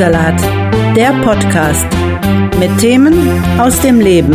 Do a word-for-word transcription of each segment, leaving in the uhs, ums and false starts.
Glückssalat, der Podcast mit Themen aus dem Leben.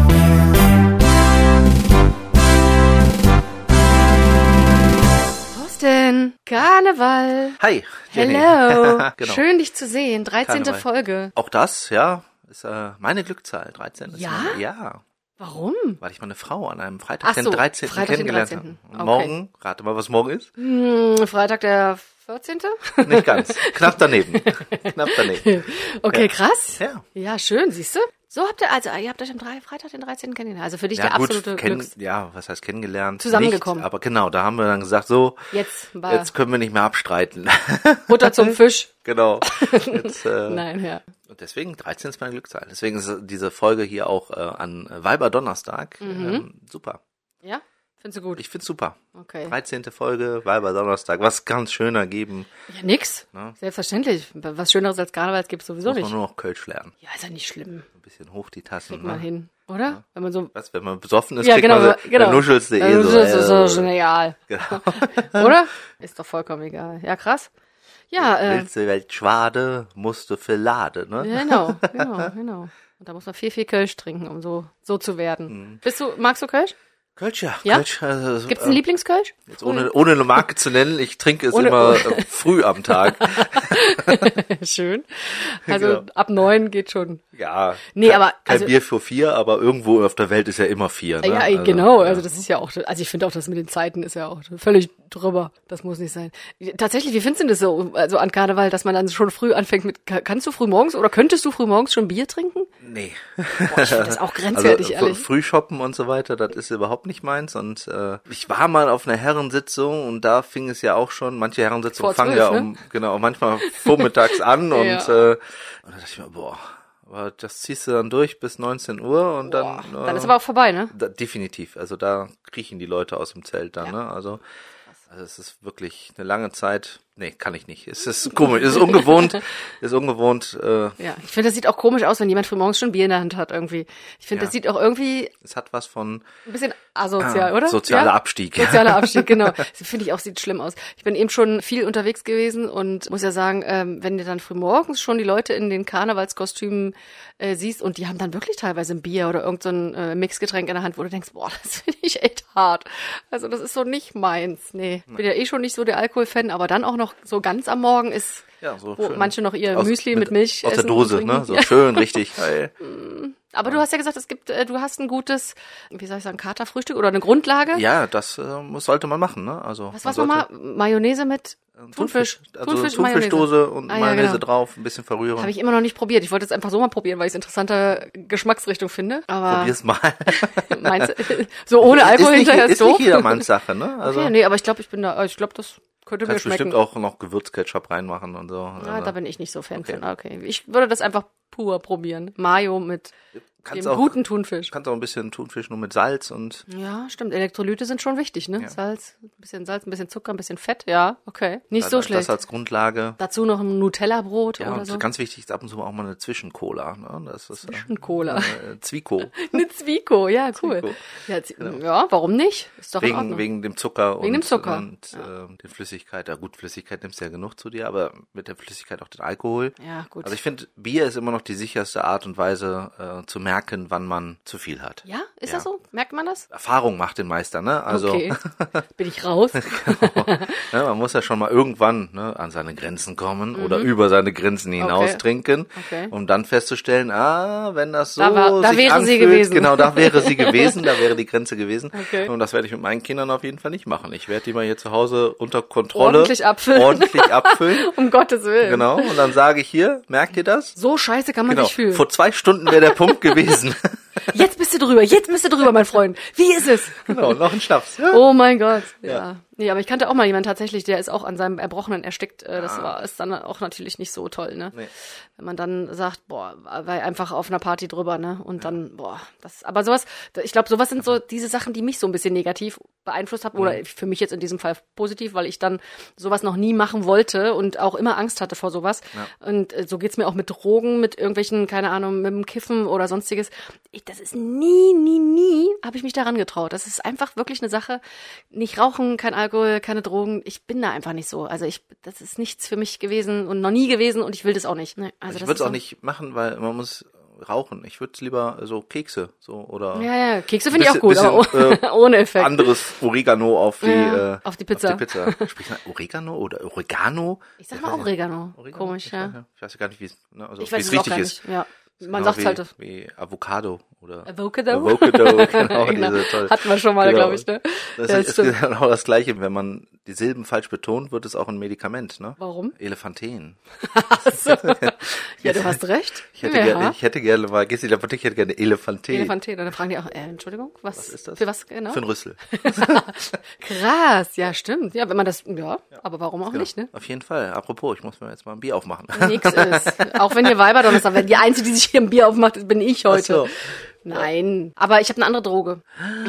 Thorsten, Karneval. Hi, Jenny. Hello. Genau. Schön, dich zu sehen. dreizehnte Karneval. Folge. Auch das, ja, ist äh, meine Glückszahl, dreizehn. Ist Ja? Meine, ja, Warum? weil ich meine Frau an einem Freitag, Ach den so, dreizehnten Freitag, den kennengelernt dreizehnten. habe. Und Okay. morgen, rate mal, was morgen ist? Hm, Freitag der vierzehnte? Nicht ganz, knapp daneben. Knapp daneben. Okay, Ja. krass. Ja. Ja, schön, siehst du? So habt ihr, also ihr habt euch am drei, Freitag den dreizehnten kennengelernt. Also für dich Ja der gut, absolute kenn, Glücks... ja, was heißt kennengelernt? Zusammengekommen. Nicht, aber genau, da haben wir dann gesagt, so, Jetzt war jetzt können wir nicht mehr abstreiten. Butter zum Fisch. Genau. Jetzt, äh, Nein, ja. Und deswegen, dreizehn ist meine Glückszahl. Deswegen ist diese Folge hier auch äh, an Weiberdonnerstag Mhm. ähm, super. Ja? Findest du gut? Ich find's super. Okay. dreizehnte Folge, Weiberdonnerstag. Was kann's schöner geben? Ja, nix. Ne? Selbstverständlich. Was Schöneres als Karneval gibt's sowieso Muss nicht. man nur noch Kölsch lernen. Ja, ist ja nicht schlimm. Ein bisschen hoch die Tassen. Kriegt man Ne? hin, oder? Wenn man so... Was, wenn man besoffen ist, Ja, kriegt genau, man, genau. dann nuschelst du eh Also, so. das ist äh, so schon egal. Genau. Oder? Ist doch vollkommen egal. Ja, krass. Ja, äh, Willst du Welt schwade, musst du für Lade, ne? genau, genau, genau. Und da muss man viel, viel Kölsch trinken, um so, so zu werden. Mhm. Bist du, magst du Kölsch? Kölsch, ja. Ja? Kölsch, also, Gibt's einen äh, Lieblingskölsch? jetzt ohne, ohne eine Marke zu nennen, ich trinke es Ohne- immer äh, früh am Tag. Schön. Also Genau. ab neun geht schon. Ja. Nee, kein, aber, Kein also- Bier für vier, aber irgendwo auf der Welt ist ja immer vier, ne? Ja, Also, genau. ja. Also das ist ja auch, also ich finde auch, das mit den Zeiten ist ja auch völlig drüber. Das muss nicht sein. Tatsächlich, wie findest du das so, also an Karneval, dass man dann schon früh anfängt mit, kannst du früh morgens oder könntest du früh morgens schon Bier trinken? Nee. Boah, ich finde das auch grenzwertig, also, ehrlich. Frühshoppen und so weiter, das ist überhaupt nicht meins. Und äh, ich war mal auf einer Herrensitzung und da fing es ja auch schon, manche Herrensitzungen Vor fangen zwölf, ja ne? um, genau, manchmal vormittags an und, Ja. äh, und da dachte ich mir, boah, aber das ziehst du dann durch bis neunzehn Uhr und Boah, dann... Äh, dann ist aber auch vorbei, ne? da, definitiv, also da kriechen die Leute aus dem Zelt dann, Ja. ne? Also, also es ist wirklich eine lange Zeit. Nee, kann ich nicht. Es ist komisch, es ist ungewohnt, ist ungewohnt. Äh, Ja, ich finde, das sieht auch komisch aus, wenn jemand frühmorgens schon Bier in der Hand hat irgendwie. Ich finde, Ja. das sieht auch irgendwie es hat was von ein bisschen asozial, oder? sozialer ja? Abstieg. Sozialer Abstieg, genau. Das finde ich auch, sieht schlimm aus. Ich bin eben schon viel unterwegs gewesen und muss ja sagen, ähm, wenn du dann frühmorgens schon die Leute in den Karnevalskostümen äh, siehst und die haben dann wirklich teilweise ein Bier oder irgend so ein äh, Mixgetränk in der Hand, wo du denkst, boah, das finde ich echt hart. Also das ist so nicht meins. Nee, bin ja eh schon nicht so der Alkoholfan, aber dann auch noch so ganz am Morgen ist, Ja, so wo schön. manche noch ihr Aus- Müsli mit, Milch aus der essen und Dose, trinken. ne? So Ja. schön, richtig geil. Aber du hast ja gesagt, es gibt, äh, du hast ein gutes, wie soll ich sagen, Katerfrühstück oder eine Grundlage. Ja, das äh, muss, sollte man machen, ne? Also Was man war's nochmal? sollte- Mayonnaise mit äh, Thunfisch. also Thunfisch, Thunfischdose und Ah, ja, Mayonnaise genau. drauf, ein bisschen verrühren. Habe ich immer noch nicht probiert. Ich wollte es einfach so mal probieren, weil ich es interessante Geschmacksrichtung finde. Aber Probier's mal. meinst du, so ohne Alkohol ist nicht, hinterher ist, ist doof? nicht jedermanns Sache, ne? Also Okay, nee, aber ich glaube, ich bin da, ich glaube, das könnte mir kannst schmecken. bestimmt auch noch Gewürzketchup reinmachen und so. Ja, Also, da bin ich nicht so Fan Okay. von. Okay, ich würde das einfach pur probieren. Mayo mit kannst dem auch, guten Thunfisch. kannst auch ein bisschen Thunfisch nur mit Salz und Ja, stimmt. Elektrolyte sind schon wichtig, ne? Ja. Salz, ein bisschen Salz, ein bisschen Zucker, ein bisschen Fett. Ja, okay. Nicht so das, schlecht. das als Grundlage. Dazu noch ein Nutella-Brot Ja, oder und so. ganz wichtig ist ab und zu auch mal eine Zwischencola. Ne? Das ist, Zwischencola. Äh, Zwieko. Eine Zwieko, ja, cool. Zwieko. Ja, Z- ja, warum nicht? Ist doch in Wegen, Ordnung. wegen dem Zucker Wegen und, dem Zucker, und äh, der Flüssigkeit. Ja gut, Flüssigkeit nimmst du ja genug zu dir, aber mit der Flüssigkeit auch den Alkohol. Ja, gut. Also ich finde, Bier ist immer noch die sicherste Art und Weise äh, zu merken, wann man zu viel hat. Ja, ist Ja. das so? Merkt man das? Erfahrung macht den Meister, ne? Also Okay. Bin ich raus? ne, man muss ja schon mal irgendwann ne, an seine Grenzen kommen oder über seine Grenzen hinaus Okay. trinken, Okay. um dann festzustellen, ah, wenn das so Da war- da sich wäre sie anfühlt, gewesen. genau, da wäre sie gewesen, da wäre die Grenze gewesen. Okay. Und das werde ich mit meinen Kindern auf jeden Fall nicht machen. Ich werde die mal hier zu Hause unter Kontrolle Ordentlich abfüllen. ordentlich abfüllen. Um Gottes Willen. Genau. Und dann sage ich hier, merkt ihr das? So scheiße kann man Genau. sich fühlen. Vor zwei Stunden wäre der Punkt gewesen. Jetzt bist du drüber, jetzt bist du drüber, mein Freund. Wie ist es? Genau, noch ein Schnaps. Ja. Oh mein Gott. Ja. Ja. Nee, aber ich kannte auch mal jemanden tatsächlich, der ist auch an seinem Erbrochenen erstickt. Äh, Das Ah. war ist dann auch natürlich nicht so toll, ne? Nee. Wenn man dann sagt, boah, war einfach auf einer Party drüber, ne? Und dann, boah, das, aber sowas, ich glaube, sowas sind so diese Sachen, die mich so ein bisschen negativ beeinflusst haben, oder für mich jetzt in diesem Fall positiv, weil ich dann sowas noch nie machen wollte und auch immer Angst hatte vor sowas. Ja. Und äh, so geht's mir auch mit Drogen, mit irgendwelchen, keine Ahnung, mit dem Kiffen oder sonstiges. Ich, das ist nie, nie, nie, habe ich mich daran getraut. Das ist einfach wirklich eine Sache, nicht rauchen, kein Alkohol, Alkohol, keine Drogen. Ich bin da einfach nicht so. Also ich, das ist nichts für mich gewesen und noch nie gewesen und ich will das auch nicht. Nee, also ich das würde es ist auch so. nicht machen, weil man muss rauchen. Ich würde lieber so Kekse so oder Ja, ja, Kekse finde ich auch bisschen- gut, aber bisschen, oh- ohne Effekt. anderes Oregano auf die Ja, äh, auf die Pizza. Auf die Pizza. Spricht man Oregano oder Oregano? Ich sag mal Oregano. Oregano? Komisch, ich ja. Weiß, ich weiß gar nicht, wie es ne, also Ich wie weiß es es auch richtig gar ist. nicht. Ja. Man Genau sagt wie, halt. wie Avocado oder Avocado? Avocado, genau, Genau. diese toll. Hatten wir schon mal, Genau. glaube ich, ne? Das Ja, ist, ist stimmt. genau das Gleiche. Wenn man die Silben falsch betont, wird es auch ein Medikament, ne? Warum? Elefanten. So. Ja, du hast recht. Ich hätte, ja. gerne, ich hätte gerne mal, gehst du in die Apotheke, ich hätte gerne Elefanten. Elefanten. Und dann fragen die auch, äh, Entschuldigung, was, Was ist das? Für was genau? Für ein Rüssel. Krass, ja, stimmt. Ja, wenn man das, ja, aber warum auch Genau. nicht, ne? Auf jeden Fall. Apropos, ich muss mir jetzt mal ein Bier aufmachen. Nix ist. Auch wenn ihr Weiber Donnerstag, wenn die Einzige, die sich hier ein Bier aufmacht, bin ich heute. Ach so. Nein, aber ich habe eine andere Droge.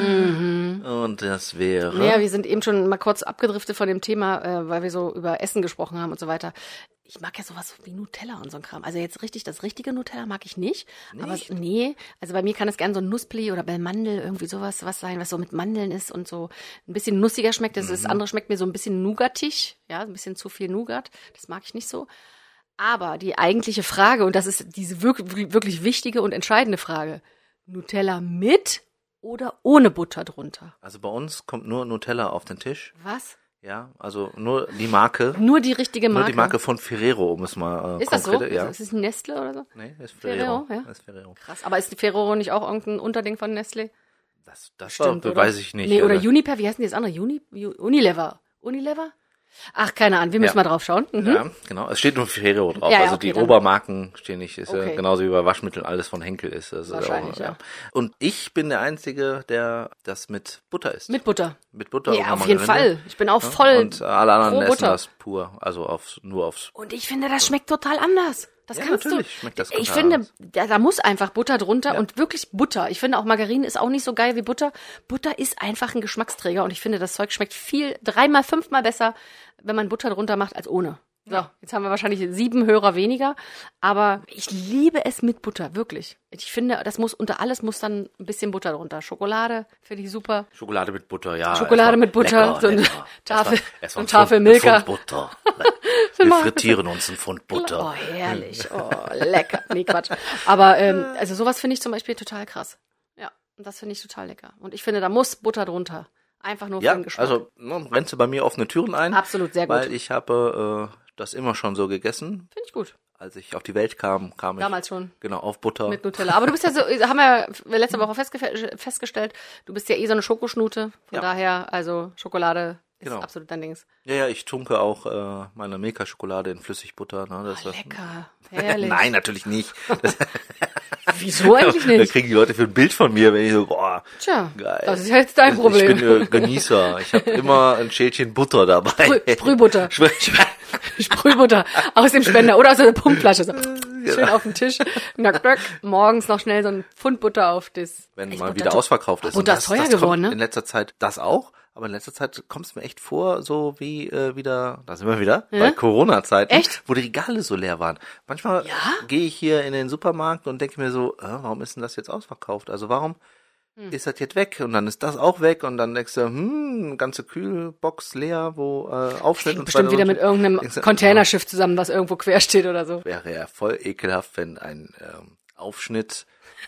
Und das wäre... Ja, wir sind eben schon mal kurz abgedriftet von dem Thema, äh, weil wir so über Essen gesprochen haben und so weiter. Ich mag ja sowas wie Nutella und so ein Kram. Also jetzt richtig, das richtige Nutella mag ich nicht. nicht? Aber nee, also bei mir kann es gerne so ein Nusspli oder Bellmandel, irgendwie sowas was sein, was so mit Mandeln ist und so ein bisschen nussiger schmeckt. Das, mhm. das andere schmeckt mir so ein bisschen nougatig, ja, ein bisschen zu viel Nougat. Das mag ich nicht so. Aber die eigentliche Frage, und das ist diese wirklich, wirklich wichtige und entscheidende Frage, Nutella mit oder ohne Butter drunter? Also bei uns kommt nur Nutella auf den Tisch. Was? Ja, also nur die Marke. Nur die richtige Marke? Nur die Marke von Ferrero, um es mal äh, Ist das so? konkrete, ja. Ist es ein Nestle oder so? Nee, ist Ferrero. Ferrero, ja. Das ist Ferrero. Krass. Aber ist Ferrero nicht auch irgendein Unterding von Nestle? Das, das Stimmt, war, oder? weiß ich nicht. Nee, oder also. Uniper, wie heißen die das andere? Uni, Unilever. Unilever? Ach, keine Ahnung, wir müssen Ja. mal drauf schauen. Mhm. Ja, genau. Es steht nur Ferrero drauf. Ja, ja, also okay, die dann. Obermarken stehen nicht. Ist Okay. ja genauso wie bei Waschmitteln alles von Henkel ist. Also Wahrscheinlich, auch, ja. Und ich bin der Einzige, der das mit Butter isst. Mit Butter. mit Butter Ja, oder auf jeden Margarine. Fall. Ich bin auch Ja, voll Und alle anderen pro essen Butter. das pur. Also aufs, nur aufs. Und ich finde, das schmeckt total anders. Das Ja, kannst natürlich du. schmeckt das ich total finde, anders. da, da muss einfach Butter drunter Ja. und wirklich Butter. Ich finde auch Margarine ist auch nicht so geil wie Butter. Butter ist einfach ein Geschmacksträger und ich finde, das Zeug schmeckt viel, dreimal, fünfmal besser, wenn man Butter drunter macht als ohne. So, jetzt haben wir wahrscheinlich sieben Hörer weniger, aber ich liebe es mit Butter, wirklich. Ich finde, das muss, unter alles muss dann ein bisschen Butter drunter. Schokolade finde ich super. Schokolade mit Butter, ja. Schokolade erstmal mit Butter, lecker, so eine lecker. Tafel- Erstmal- erstmal so eine ein Tafel Pfund- Milka. ein Pfund Butter. Wir frittieren uns ein Pfund Butter. Oh, herrlich. Oh, lecker. Nee, Quatsch. Aber ähm, also sowas finde ich zum Beispiel total krass. Ja, und das finde ich total lecker. Und ich finde, da muss Butter drunter. Einfach nur für Ja, den Geschmack. also ne, rennst du bei mir offene Türen ein. Absolut, sehr gut. Weil ich habe äh, das immer schon so gegessen. Finde ich gut. Als ich auf die Welt kam, kam ich Damals schon. genau auf Butter. Mit Nutella. Aber du bist ja so, haben wir letzte Woche festge- festgestellt, du bist ja eh so eine Schokoschnute. Von Ja. daher, also Schokolade ist Genau. absolut dein Dings. Ja, ja, ich tunke auch äh, meine Milka-Schokolade in Flüssigbutter. Ne, das Oh, das- lecker. Herrlich. Nein, natürlich nicht. Das, Wieso eigentlich da nicht? kriegen die Leute für ein Bild von mir, wenn ich so, boah, Tja, geil. das ist jetzt dein Problem. Ich bin äh, Genießer. Ich habe immer ein Schälchen Butter dabei. Sprüh- Sprühbutter. Sprüh- Sprühbutter aus dem Spender oder aus der Pumpflasche. So. Genau. Schön auf den Tisch. Knack, knack. Morgens noch schnell so ein Pfund Butter auf das. Wenn Echt, mal Butter wieder to- ausverkauft ist. Butter Und ist teuer kommt geworden, ne? In letzter Zeit das auch, aber in letzter Zeit kommt es mir echt vor, so wie äh, wieder, da sind wir wieder, Ja? bei Corona-Zeiten, Echt? wo die Regale so leer waren. Manchmal Ja? gehe ich hier in den Supermarkt und denke mir so, äh, warum ist denn das jetzt ausverkauft? Also warum Hm. ist das jetzt weg? Und dann ist das auch weg und dann denkst du, hm, ganze Kühlbox leer, wo äh, Aufschnitt und so Bestimmt weiter wieder und mit so. irgendeinem Denkst du, Containerschiff zusammen, was irgendwo quer steht oder so. wäre ja voll ekelhaft, wenn ein ähm, Aufschnitt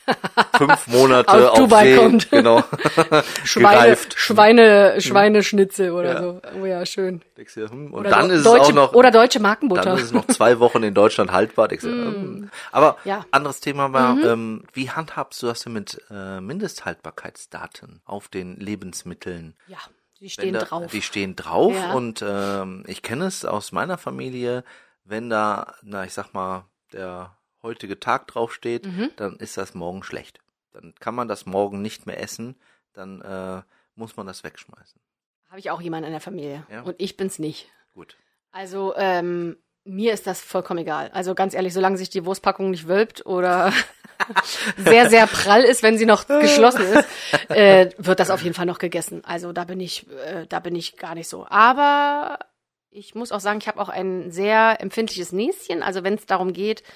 fünf Monate Aus auf Dubai See, kommt. genau, Schweine, gereift. Schweine, Schweineschnitzel oder Ja. so. Oh ja, schön. Denkst du, hm, und Oder dann do- ist es deutsche, auch noch, oder deutsche Markenbutter. dann ist es noch zwei Wochen in Deutschland haltbar. Denkst du, hm. Aber Ja. anderes Thema war, ähm, wie handhabst du das denn mit äh, Mindesthaltbarkeitsdaten auf den Lebensmitteln? Ja, die Wenn stehen da, drauf. Die stehen drauf Ja. und ähm, ich kenne es aus meiner Familie, wenn da, na ich sag mal, der heutige Tag draufsteht, Mhm. dann ist das morgen schlecht. Dann kann man das morgen nicht mehr essen, dann äh, muss man das wegschmeißen. Habe ich auch jemanden in der Familie. Ja. Und ich bin's nicht. Gut. Also, ähm, mir ist das vollkommen egal. Also ganz ehrlich, solange sich die Wurstpackung nicht wölbt oder sehr, sehr prall ist, wenn sie noch geschlossen ist, äh, wird das auf jeden Fall noch gegessen. Also da bin ich, äh, da bin ich gar nicht so. Aber ich muss auch sagen, ich habe auch ein sehr empfindliches Näschen. Also wenn es darum geht,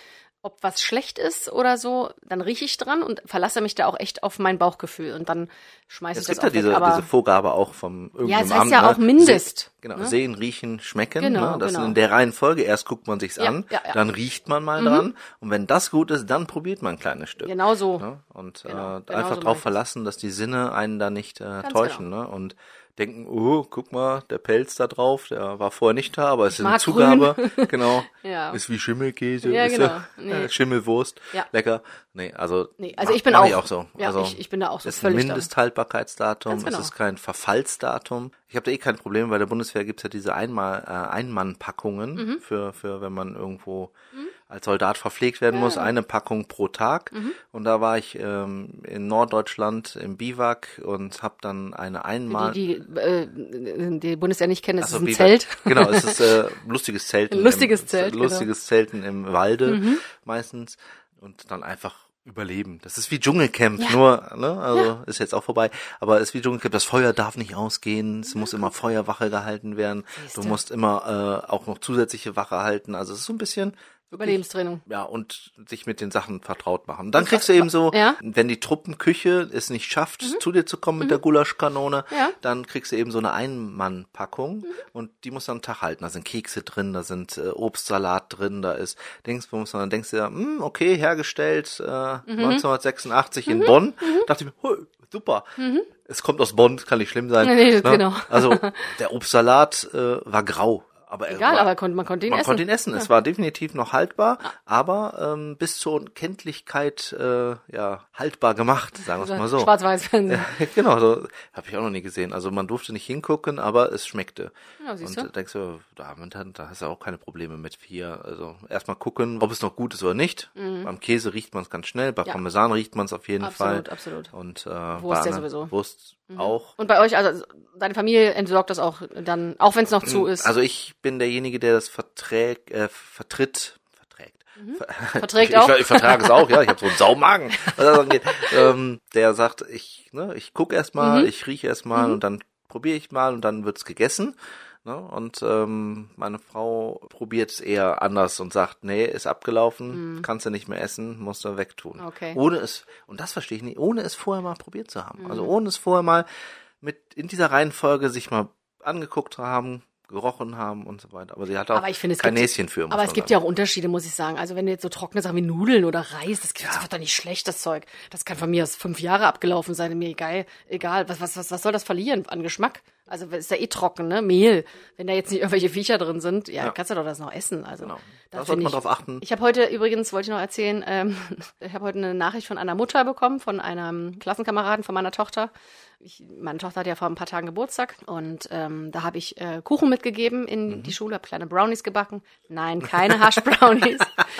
ob was schlecht ist oder so, dann rieche ich dran und verlasse mich da auch echt auf mein Bauchgefühl und dann schmeiße ich Es das gibt auch ja diese, weg. Aber diese Vorgabe auch vom irgendeinem ja, es heißt Amt, ja ne? auch Mindest. Se- genau, ne? sehen, riechen, schmecken. Genau, ne? Das genau. in der Reihenfolge. Erst guckt man sich's Ja, an, ja, ja. dann riecht man mal Mhm. dran und wenn das gut ist, dann probiert man ein kleines Stück. Genau so. Ne? Und Genau, äh, genau einfach so drauf mache ich verlassen, dass die Sinne einen da nicht äh, Ganz täuschen. genau. Ne? Und denken, oh, guck mal, der Pelz da drauf, der war vorher nicht da, aber es ist eine mag Zugabe. Genau. Ja. Ist wie Schimmelkäse. Ja, ist genau. Ja, Nee. äh, Schimmelwurst. Ja. Lecker. Nee, also, Nee, also ich mach- bin mach auch, ich auch so. Ja, also, ich, ich bin da auch so es ist ein völlig da. Mindesthaltbarkeitsdatum, Ganz genau. es ist kein Verfallsdatum. Ich habe da eh kein Problem, bei der Bundeswehr gibt's ja diese Einmal, äh, Einmannpackungen Mhm. für, für, wenn man irgendwo als Soldat verpflegt werden Ja, muss, ja. eine Packung pro Tag. Mhm. Und da war ich ähm, in Norddeutschland im Biwak und habe dann eine Einmal... Die, die, äh, die Bundeswehr nicht kennen, das Ach so, ist ein Biwak. Zelt. Genau, es ist äh, lustiges Zelten. Ein lustiges im, Zelt, Lustiges Zelten im Walde Mhm. meistens und dann einfach überleben. Das ist wie Dschungelcamp, Ja. nur, ne, also Ja. ist jetzt auch vorbei, aber es ist wie Dschungelcamp, das Feuer darf nicht ausgehen, es muss immer Feuerwache gehalten werden, Siehste. du musst immer äh, auch noch zusätzliche Wache halten, also es ist so ein bisschen Überlebenstraining. ja, und sich mit den Sachen vertraut machen. Dann kriegst du eben so, Ja. wenn die Truppenküche es nicht schafft, zu dir zu kommen mit der Gulaschkanone, Ja. dann kriegst du eben so eine Ein-Mann-Packung und die muss dann einen Tag halten. Da sind Kekse drin, da sind äh, Obstsalat drin, da ist Dingsbums, und dann denkst du ja, hm, okay, hergestellt äh, neunzehnhundertsechsundachtzig in Bonn. Dachte ich mir, hui, super. Es kommt aus Bonn, kann nicht schlimm sein. Nee, nee, genau. Also der Obstsalat äh, war grau. Aber er Egal, war, aber kon- man konnte ihn man essen. konnte ihn essen. Es war definitiv noch haltbar, aber ähm, bis zur Unkenntlichkeit äh, ja haltbar gemacht, sagen wir es mal so. Schwarz-Weiß-Fernsehen. Ja, genau, so habe ich auch noch nie gesehen. Also man durfte nicht hingucken, aber es schmeckte. Ja, siehst Und du? äh, denkst du, da, da hast du auch keine Probleme mit hier. Also erstmal gucken, ob es noch gut ist oder nicht. Beim Käse riecht man es ganz schnell, bei Mhm. Ja. Parmesan riecht man es auf jeden Absolut, Fall. absolut. Und äh, Wurst bei ja anderen- sowieso. Wurst auch. Und bei euch, also deine Familie entsorgt das auch dann, auch wenn es noch zu ist. Also ich bin derjenige, der das verträgt, äh, vertritt, verträgt. Ver- Verträgt ich, auch? Ich, ich vertrage es auch, ja. Ich habe so einen Saumagen, was das angeht. Ähm, der sagt, ich, ne, ich gucke erstmal, Mhm. ich rieche erstmal und dann probiere ich mal und dann wird's gegessen. Ne? Und ähm, meine Frau probiert es eher anders und sagt, nee, ist abgelaufen, kannst du nicht mehr essen, musst du wegtun. Mhm. Okay. Ohne es, und das verstehe ich nicht, ohne es vorher mal probiert zu haben. Mhm. Also ohne es vorher mal mit in dieser Reihenfolge sich mal angeguckt zu haben, gerochen haben und so weiter. Aber sie hat auch Aber ich finde, es kein gibt- Näschen für. muss Aber es man gibt sagen. ja auch Unterschiede, muss ich sagen. Also wenn du jetzt so trockene Sachen wie Nudeln oder Reis, das, das wird doch nicht schlecht, das Zeug. Das kann von mir aus fünf Jahre abgelaufen sein, mir egal. Egal, was, was, was, was soll das verlieren an Geschmack? Also ist ja eh trocken, ne? Mehl. Wenn da jetzt nicht irgendwelche Viecher drin sind, ja, Ja. kannst du doch das noch essen. Also Genau. da Da find sollte man ich- drauf achten. Ich habe heute übrigens, wollte ich noch erzählen, ähm, ich habe heute eine Nachricht von einer Mutter bekommen, von einem Klassenkameraden von meiner Tochter. Ich, meine Tochter hat ja vor ein paar Tagen Geburtstag und ähm, da habe ich äh, Kuchen mitgegeben in die Schule, habe kleine Brownies gebacken. Nein, keine Hash-Brownies.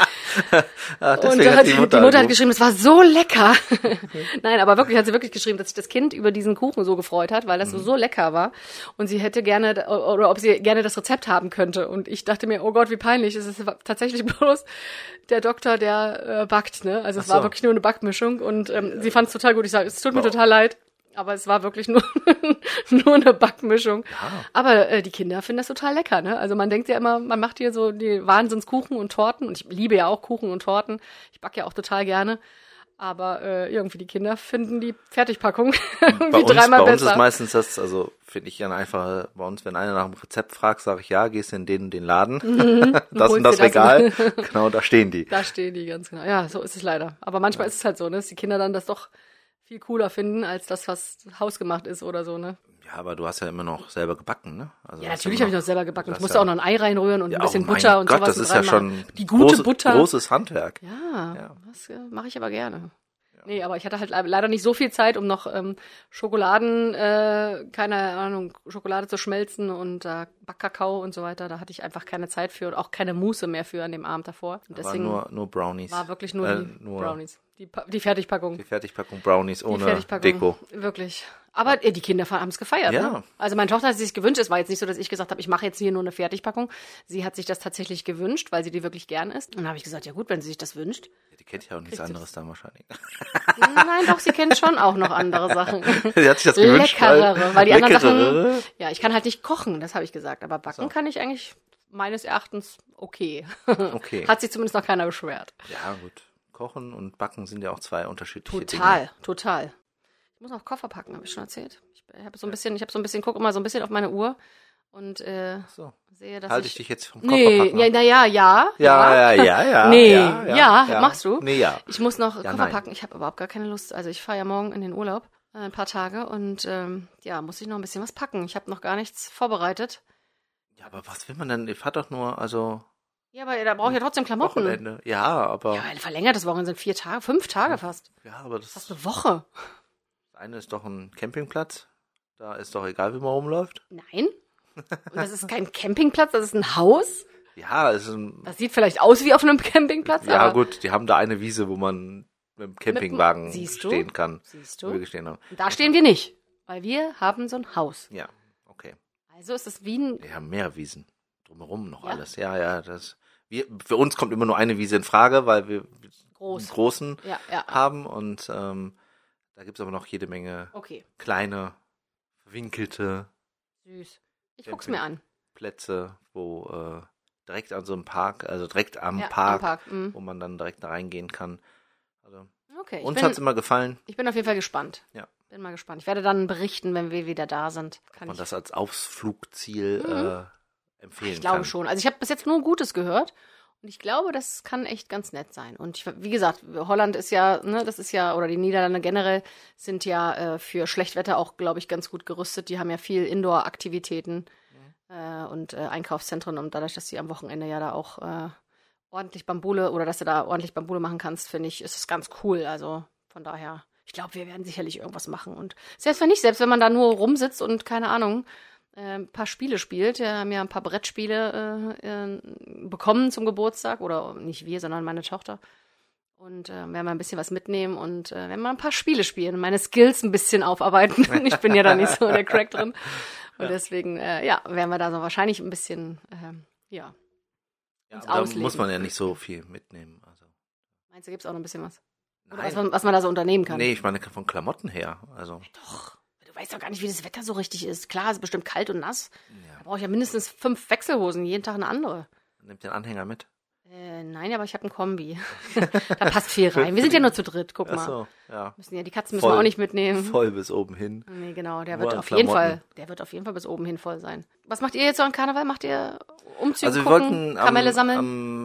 Ah, Und deswegen da hat hat die die Mutter, Mutter hat angerufen. geschrieben, es war so lecker. Nein, aber wirklich, hat sie wirklich geschrieben, dass sich das Kind über diesen Kuchen so gefreut hat, weil das so, so lecker war. Und sie hätte gerne, oder ob sie gerne das Rezept haben könnte. Und ich dachte mir, oh Gott, wie peinlich. Es ist tatsächlich bloß der Doktor, der äh, backt, ne? Also es Ach so. war wirklich nur eine Backmischung. Und ähm, sie fand es total gut. Ich sage, es tut mir total leid. Aber es war wirklich nur, nur eine Backmischung. Aber äh, die Kinder finden das total lecker, ne? Also man denkt ja immer, man macht hier so die Wahnsinnskuchen und Torten. Und ich liebe ja auch Kuchen und Torten. Ich backe ja auch total gerne. Aber äh, irgendwie die Kinder finden die Fertigpackung irgendwie Bei uns, dreimal bei uns besser. ist meistens das, also finde ich dann einfach, bei uns, wenn einer nach dem Rezept fragt, sage ich, ja, gehst du in den und den Laden, das holst und das dir das. Regal, genau, da stehen die. Da stehen die ganz genau. Ja, so ist es leider. Aber manchmal ist es halt so, ne, dass die Kinder dann das doch viel cooler finden, als das, was hausgemacht ist oder so, ne? Ja, aber du hast ja immer noch selber gebacken, ne? Also Ja, hast natürlich immer habe ich noch selber gebacken. du Ich hast musste ja- auch noch ein Ei reinrühren und Ja, ein bisschen oh mein Butter und Gott, sowas das mit ist ja reinmachen. schon Die gute große, Butter. großes Handwerk. Ja, Ja. das äh, mache ich aber gerne. Nee, aber ich hatte halt le- leider nicht so viel Zeit, um noch ähm, Schokoladen, äh, keine Ahnung, Schokolade zu schmelzen und äh, Backkakao und so weiter. Da hatte ich einfach keine Zeit für und auch keine Muße mehr für an dem Abend davor. Und Aber deswegen nur, nur Brownies. war wirklich nur Äh, die nur Brownies. Die, Pa- die Fertigpackung. Die Fertigpackung Brownies Die ohne Fertigpackung. Deko. Wirklich. Aber äh, die Kinder haben es gefeiert. Ja. Ne? Also meine Tochter hat es sich gewünscht. Es war jetzt nicht so, dass ich gesagt habe, ich mache jetzt hier nur eine Fertigpackung. Sie hat sich das tatsächlich gewünscht, weil sie die wirklich gern isst. Und dann habe ich gesagt, ja gut, wenn sie sich das wünscht. Ja, die kennt ja auch nichts Kriegt sie anderes dann wahrscheinlich. Nein, doch, sie kennt schon auch noch andere Sachen. Sie hat sich das gewünscht. Leckerere, weil die anderen Leckerere? Sachen, ja, ich kann halt nicht kochen, das habe ich gesagt. Aber backen So. kann ich eigentlich meines Erachtens okay. Okay. Hat sich zumindest noch keiner beschwert. Ja, gut. Kochen und Backen sind ja auch zwei unterschiedliche Total, Dinge. total. Ich muss noch Koffer packen, habe ich schon erzählt. Ich habe so ein bisschen, ich habe so ein bisschen, gucke immer so ein bisschen auf meine Uhr und äh, So. sehe, dass Halte ich... ich dich jetzt vom Nee, Kofferpacken ja, ab? naja, ja. Ja, ja, ja, ja. Nee, ja, ja, machst du? Nee, ja. Ich muss noch Ja, Koffer nein. packen. Ich habe überhaupt gar keine Lust. Also ich fahre ja morgen in den Urlaub, äh, ein paar Tage und ähm, ja, muss ich noch ein bisschen was packen. Ich habe noch gar nichts vorbereitet. Ja, aber was will man denn? Ich fahr doch nur, also Ja, aber da brauche ich ja trotzdem Klamotten. Wochenende. Ja, aber Ja, ein verlängertes Wochenende sind vier Tage, fünf Tage fast. ja, aber das, Fast eine Woche. das eine ist doch ein Campingplatz. Da ist doch egal, wie man rumläuft. Nein. Und das ist kein Campingplatz, das ist ein Haus. Ja, es ist ein, Das sieht vielleicht aus wie auf einem Campingplatz, ja aber gut, die haben da eine Wiese, wo man mit dem Campingwagen Siehst du? stehen kann. siehst Wo wir du? gestehen haben. Und da stehen wir nicht, weil wir haben so ein Haus. Ja, okay. Also ist es wie ein... Wir haben mehr Wiesen. Drumherum noch Ja? alles. Ja, ja, das. Wir, für uns kommt immer nur eine Wiese in Frage, weil wir Groß. einen großen Ja, ja. haben und ähm, da gibt's aber noch jede Menge Okay, kleine, verwinkelte süß. Ich guck's mir an. Plätze, wo äh, direkt an so einem Park, also direkt am Ja, Park, am Park. Mhm. wo man dann direkt da reingehen kann. Also Okay, ich uns bin, hat's immer gefallen, ich bin auf jeden Fall gespannt. Ja. Bin mal gespannt. Ich werde dann berichten, wenn wir wieder da sind. Kann man ich, das als Ausflugsziel äh, empfehlen ich glaube kann. schon. Also ich habe bis jetzt nur Gutes gehört. Und ich glaube, das kann echt ganz nett sein. Und ich, wie gesagt, Holland ist ja, ne, das ist ja, oder die Niederlande generell sind ja äh, für Schlechtwetter auch, glaube ich, ganz gut gerüstet. Die haben ja viel Indoor-Aktivitäten mhm. äh, und äh, Einkaufszentren. Und dadurch, dass sie am Wochenende ja da auch äh, ordentlich Bambule oder dass du da ordentlich Bambule machen kannst, finde ich, ist es ganz cool. Also von daher, ich glaube, wir werden sicherlich irgendwas machen. Und selbst wenn nicht, selbst wenn man da nur rumsitzt und keine Ahnung, äh, ein paar Spiele spielt. Wir haben ja ein paar Brettspiele äh, äh, bekommen zum Geburtstag. Oder nicht wir, sondern meine Tochter. Und äh, werden wir ein bisschen was mitnehmen und äh, werden wir ein paar Spiele spielen und meine Skills ein bisschen aufarbeiten. Ich bin ja da nicht so der Crack drin. Und deswegen, äh, ja, werden wir da so wahrscheinlich ein bisschen, äh, ja, Ja, uns aber da ausleben. muss man ja nicht so viel mitnehmen. Also. Meinst du, gibt's auch noch ein bisschen was? Oder Nein. was man, was man da so unternehmen kann? Nee, ich meine von Klamotten her. Also Doch. Du weißt doch gar nicht, wie das Wetter so richtig ist. Klar, es ist bestimmt kalt und nass. ja, Da brauche ich ja mindestens fünf Wechselhosen, jeden Tag eine andere. nimmt den Anhänger mit. Äh, nein, aber ich habe ein Kombi. Da passt viel rein. Wir sind ja nur zu dritt, guck Ach mal. so, ja. Müssen ja, die Katzen müssen Voll. wir auch nicht mitnehmen. Voll bis oben hin. Nee, genau, der Nur wird an auf jeden Klamotten. Fall, der wird auf jeden Fall bis oben hin voll sein. Was macht ihr jetzt so an Karneval? Macht ihr Umzüge Also wir gucken, wollten Kamelle am, sammeln?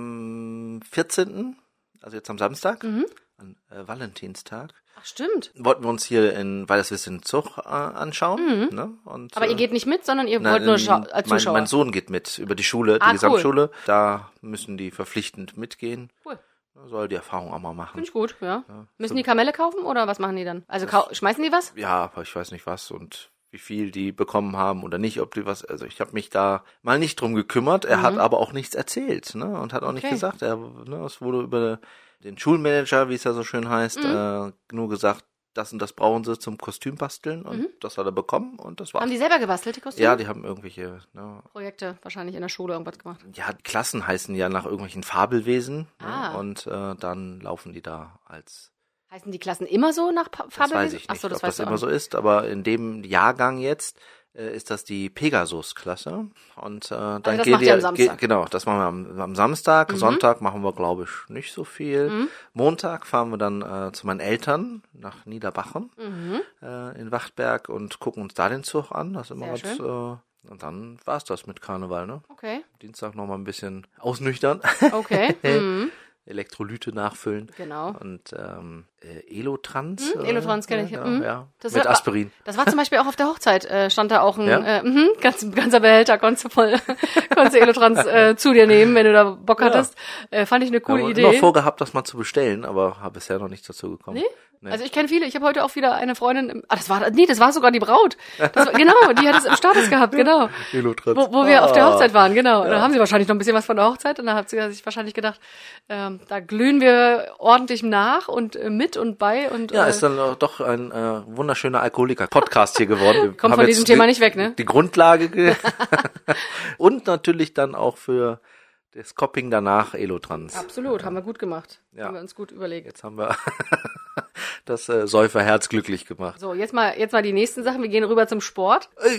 am vierzehnten, also jetzt am Samstag, Mhm. an äh, Valentinstag, Ach, stimmt. wollten wir uns hier in Weilerswist den Zug äh, anschauen. Mhm. Ne? Und, Aber äh, ihr geht nicht mit, sondern ihr nein, wollt nur ähm, schau- als mein, Zuschauer. mein Sohn geht mit über die Schule, Ah, die Gesamtschule. Da müssen die verpflichtend mitgehen. Cool. Soll die Erfahrung auch mal machen. Finde ich gut, ja. Ja, Müssen so- die Kamelle kaufen oder was machen die dann? Also kau- schmeißen die was? Ja, aber ich weiß nicht was und wie viel die bekommen haben oder nicht, ob die was, also ich habe mich da mal nicht drum gekümmert, er hat aber auch nichts erzählt, ne, und hat auch nicht Mhm. Okay. gesagt, er, ne, es wurde über den Schulmanager, wie es ja so schön heißt, Mhm. äh, nur gesagt, das und das brauchen sie zum Kostüm basteln und das hat er bekommen und das war's. Haben die selber gebastelt, die Kostüme? Ja, die haben irgendwelche, ne, Projekte wahrscheinlich in der Schule irgendwas gemacht. ja, die Klassen heißen ja nach irgendwelchen Fabelwesen, Ah. ne, und äh, dann laufen die da als Heißen die Klassen immer so nach pa- Das Fabelwesen? weiß ich nicht, Ach so, das ob das weißt du immer auch so ist, aber in dem Jahrgang jetzt äh, ist das die Pegasus-Klasse. Und äh, dann das geht macht ihr ihr, am Samstag. Geht, genau, das machen wir am, am Samstag. Mhm. Sonntag machen wir, glaube ich, nicht so viel. Mhm. Montag fahren wir dann äh, zu meinen Eltern nach Niederbachen Mhm. äh, in Wachtberg und gucken uns da den Zug an. Das ist immer Sehr was, schön. äh, und dann war's das mit Karneval, ne? Okay, Dienstag noch mal ein bisschen ausnüchtern, okay. mhm. Elektrolyte nachfüllen. Genau. Und ähm, äh, Elotrans. Mhm, Elotrans kenn ich, Ja, mhm. ja. Das Mit war- Aspirin. Das war zum Beispiel auch auf der Hochzeit, äh, stand da auch ein Ja? äh, mhm, ganz, ganzer Behälter, konntest du voll, konntest du Elotrans äh, zu dir nehmen, wenn du da Bock Ja. hattest. Äh, fand ich eine coole Wir haben Idee. immer vorgehabt, das mal zu bestellen, aber habe bisher noch nicht dazu gekommen. Nee? Nee. Also ich kenne viele. Ich habe heute auch wieder eine Freundin. Im, ah, das war nee, das war sogar die Braut. Das war, genau, die hat es im Status gehabt, genau. Elotrans. Wo, wo wir auf der Ah. Hochzeit waren, genau. Ja. Da haben sie wahrscheinlich noch ein bisschen was von der Hochzeit und da hat sie sich wahrscheinlich gedacht, ähm, da glühen wir ordentlich nach und äh, mit und bei und Ja, äh, ist dann doch ein äh, wunderschöner Alkoholiker-Podcast hier geworden. Wir Kommt haben von jetzt diesem Thema die, nicht weg, ne? Die Grundlage. Ge und natürlich dann auch für das Copping danach Elotrans. absolut, haben wir gut gemacht. Ja. Haben wir uns gut überlegt. Jetzt haben wir das äh, Säuferherz glücklich gemacht. So, jetzt mal, jetzt mal die nächsten Sachen. Wir gehen rüber zum Sport. Ey,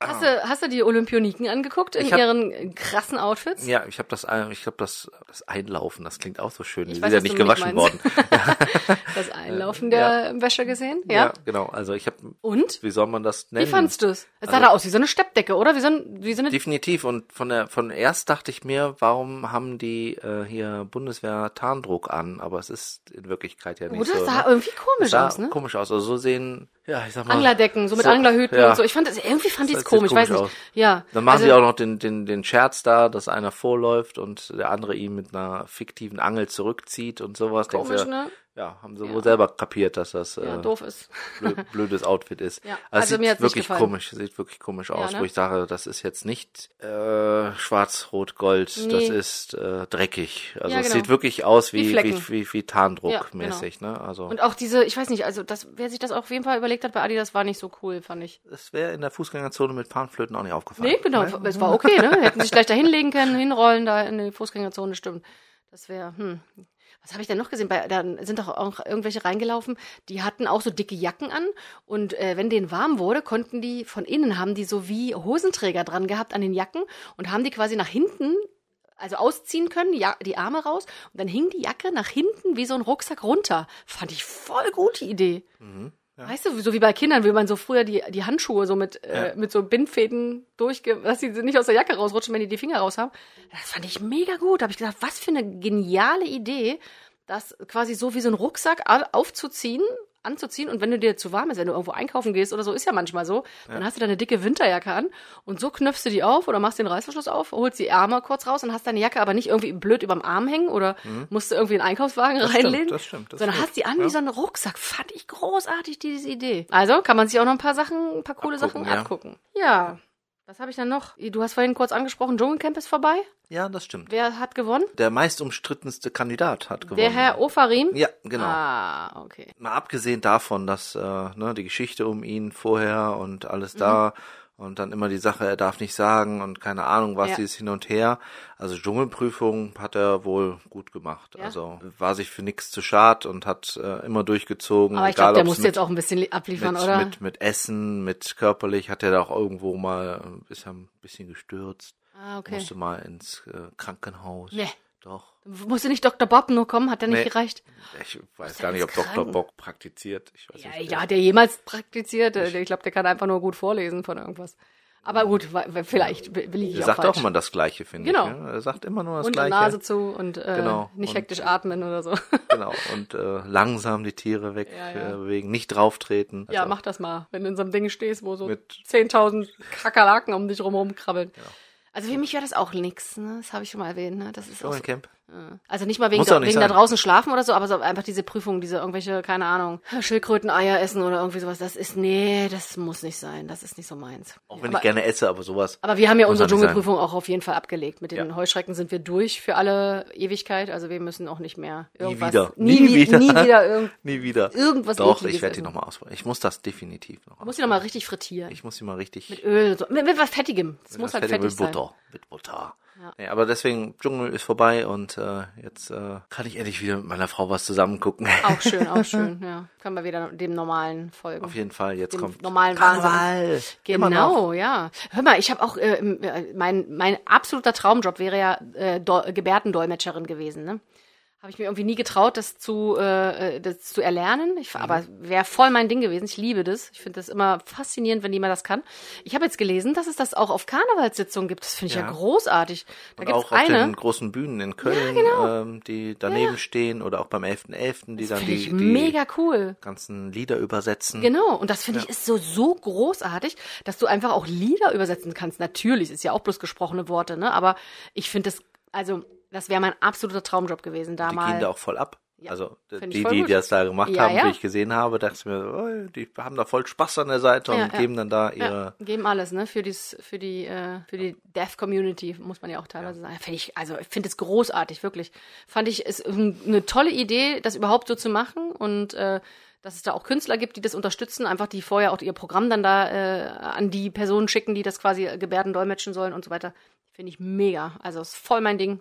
Hast du, hast du die Olympioniken angeguckt in Ich hab- ihren krassen Outfits? Ja, ich habe das, ein- ich glaube das, das Einlaufen, das klingt auch so schön. Die Ich sind weiß, ja was nicht du nicht gewaschen meinst. worden. Das Einlaufen der Wäsche gesehen? Ja. Ja, genau. Also ich habe, Und? wie soll man das nennen? Wie fandst du es? Es sah Also- da aus wie so eine Steppdecke, oder? Wie so, ein, wie so eine... Definitiv. Und von der, von erst dachte ich mir, warum haben die äh, hier Bundeswehr Tarndruck an? Aber es ist in Wirklichkeit ja nicht Oder? so. Das sah ne? irgendwie Es komisch sah aus, ne? komisch aus. Also so sehen, ja, ich sag mal. Anglerdecken, so mit so- Anglerhüten ja. und so. Ich fand das, irgendwie fand ich es Das sieht komisch, weiß komisch nicht. aus. Ja. Dann machen also, sie auch noch den, den, den Scherz da, dass einer vorläuft und der andere ihn mit einer fiktiven Angel zurückzieht und sowas. Denkst komisch, du, ne? ja, haben sie Ja. wohl selber kapiert, dass das Ja, äh, doof ist. blöd, blödes Outfit ist. Ja, Also, also es mir sieht hat's nicht wirklich gefallen. komisch, sieht wirklich komisch aus, ne? wo ich sage, das ist jetzt nicht äh, schwarz-rot-gold, Nee. das ist äh, dreckig. Also Ja, es genau. sieht wirklich aus Wie wie wie, Flecken. wie, wie Tarndruckmäßig, Ja, ne? Also Und auch diese, ich weiß nicht, also das, wer sich das auf jeden Fall überlegt hat bei Adidas, war nicht so cool, fand ich. das wäre in der Fußgängerzone mit Panflöten auch nicht aufgefallen. Nee, genau, es war okay, ne? Hätten sich gleich da hinlegen können, hinrollen da in die Fußgängerzone, stimmt. Das wäre, hm. Was habe ich denn noch gesehen? Bei, da sind doch auch irgendwelche reingelaufen, die hatten auch so dicke Jacken an und äh, wenn denen warm wurde, konnten die von innen, haben die so wie Hosenträger dran gehabt an den Jacken und haben die quasi nach hinten, also ausziehen können, die, ja die Arme raus und dann hing die Jacke nach hinten wie so ein Rucksack runter. Fand ich voll gute Idee. Mhm. Ja. Weißt du, so wie bei Kindern, wie man so früher die, die Handschuhe so mit, äh, Ja. mit so Bindfäden durchge... dass sie nicht aus der Jacke rausrutschen, wenn die die Finger raus haben. Das fand ich mega gut. Da habe ich gedacht, was für eine geniale Idee, das quasi so wie so ein Rucksack a- aufzuziehen, anzuziehen. Und wenn du dir zu warm ist, wenn du irgendwo einkaufen gehst oder so, ist ja manchmal so, dann hast du da eine dicke Winterjacke an und so knöpfst du die auf oder machst den Reißverschluss auf, holst die Ärmel kurz raus und hast deine Jacke aber nicht irgendwie blöd überm Arm hängen oder musst du irgendwie in den Einkaufswagen Das reinlegen. stimmt, das stimmt, das sondern stimmt. hast die an Ja. wie so einen Rucksack. Fand ich großartig, diese Idee. Also kann man sich auch noch ein paar Sachen, ein paar coole Abgucken, Sachen ja. abgucken. Ja. Was habe ich dann noch? Du hast vorhin kurz angesprochen, Dschungelcamp ist vorbei. Ja, das stimmt. Wer hat gewonnen? Der meist umstrittenste Kandidat hat gewonnen. Der Herr Ofarim? Ja, genau. Ah, okay. Mal abgesehen davon, dass äh, ne, die Geschichte um ihn vorher und Mhm. alles da und dann immer die Sache, er darf nicht sagen und keine Ahnung was, Ja. dieses Hin und Her. Also Dschungelprüfung hat er wohl gut gemacht. Ja. Also war sich für nichts zu schad und hat äh, immer durchgezogen. Aber ich egal, glaube, der ob's musste mit, jetzt auch ein bisschen li- abliefern, mit, oder? Mit, mit Essen, mit körperlich, hat er da auch irgendwo mal, äh, ist er ein bisschen gestürzt. ah, okay. Musste mal ins äh, Krankenhaus. Nee. Doch. Musste nicht Doktor Bob nur kommen? Hat der nicht Nee. gereicht? Ich weiß der gar nicht, ob jetzt Doktor krank? Bock praktiziert. Ich weiß Ja, nicht. ja, der jemals praktiziert. äh, Ich glaube, der kann einfach nur gut vorlesen von irgendwas. Aber gut, wa- vielleicht will ich Er auch sagt falsch. auch immer das Gleiche, finde Genau. ich. Ne? Er sagt immer nur das und Gleiche. Nase zu und äh, Genau. nicht Und- hektisch atmen oder so. Genau. Und äh, langsam die Tiere weg Ja, ja. äh, bewegen, nicht drauftreten. Ja, Also, mach das mal, wenn du in so einem Ding stehst, wo so Mit- zehntausend Kakerlaken um dich rumherum krabbeln. Ja. Also für mich wäre das auch nix, ne? Das habe ich schon mal erwähnt, ne? Das ist auch so, Dschungelcamp. also nicht mal wegen, Muss da, auch nicht wegen da sein. draußen schlafen oder so, aber so einfach diese Prüfung, diese irgendwelche, keine Ahnung, Schildkröten-Eier essen oder irgendwie sowas. Das ist, nee, das muss nicht sein. Das ist nicht so meins. Auch wenn aber, ich gerne esse, aber sowas. aber wir haben ja muss unsere auch nicht sein. Dschungelprüfung auch auf jeden Fall abgelegt. Mit den Ja. Heuschrecken sind wir durch für alle Ewigkeit. Also wir müssen auch nicht mehr irgendwas. wieder. Nie, Nie wie- wieder. nie wieder irgend, Nie wieder. irgendwas Doch, Ekliges ich werde die essen. nochmal ausprobieren. Ich muss das definitiv noch Du musst die nochmal richtig frittieren. Ich muss die mal richtig... Mit Öl, so. mit, mit was Fettigem. Das mit muss was halt fertig- fettig mit sein. Butter. Mit Butter. Ja. Nee, aber deswegen, Dschungel ist vorbei und äh, jetzt äh, kann ich endlich wieder mit meiner Frau was zusammen gucken. Auch schön, auch schön, ja. Können wir wieder dem normalen folgen. Auf jeden Fall, jetzt Dem kommt normalen Karneval. Immer noch. Genau, ja. Hör mal, ich habe auch, äh, äh, mein, mein absoluter Traumjob wäre ja äh, Do- Gebärdendolmetscherin gewesen, ne? Habe ich mir irgendwie nie getraut, das zu, äh, das zu erlernen. Ich, aber wäre voll mein Ding gewesen. Ich liebe das. Ich finde das immer faszinierend, wenn jemand das kann. Ich habe jetzt gelesen, dass es das auch auf Karnevalssitzungen gibt. Das finde ich ja. Ja. großartig. Da Und gibt's auch auf eine. den großen Bühnen in Köln, ähm, die daneben stehen oder auch beim elften elften, die dann Finde die, ich die mega cool. ganzen Lieder übersetzen. Genau, und das finde ich ist so, so großartig, dass du einfach auch Lieder übersetzen kannst. Natürlich, ist ja auch bloß gesprochene Worte, ne? Aber ich finde das, also, das wäre mein absoluter Traumjob gewesen, da Die mal. gehen da auch voll ab. Ja, Also find ich die, voll die, gut. die das da gemacht Ja, haben, ja. wie ich gesehen habe, dachte ich mir, oh, die haben da voll Spaß an der Seite Ja, und ja. geben dann da Ja, ihre... geben alles, ne? Für dies, für die, äh, für die Deaf Community, muss man ja auch teilweise sagen. Finde ich, also ich finde es großartig, wirklich. Fand ich es eine tolle Idee, das überhaupt so zu machen und äh, dass es da auch Künstler gibt, die das unterstützen, einfach die vorher auch ihr Programm dann da äh, an die Personen schicken, die das quasi Gebärden dolmetschen sollen und so weiter. Finde ich mega. Also ist voll mein Ding.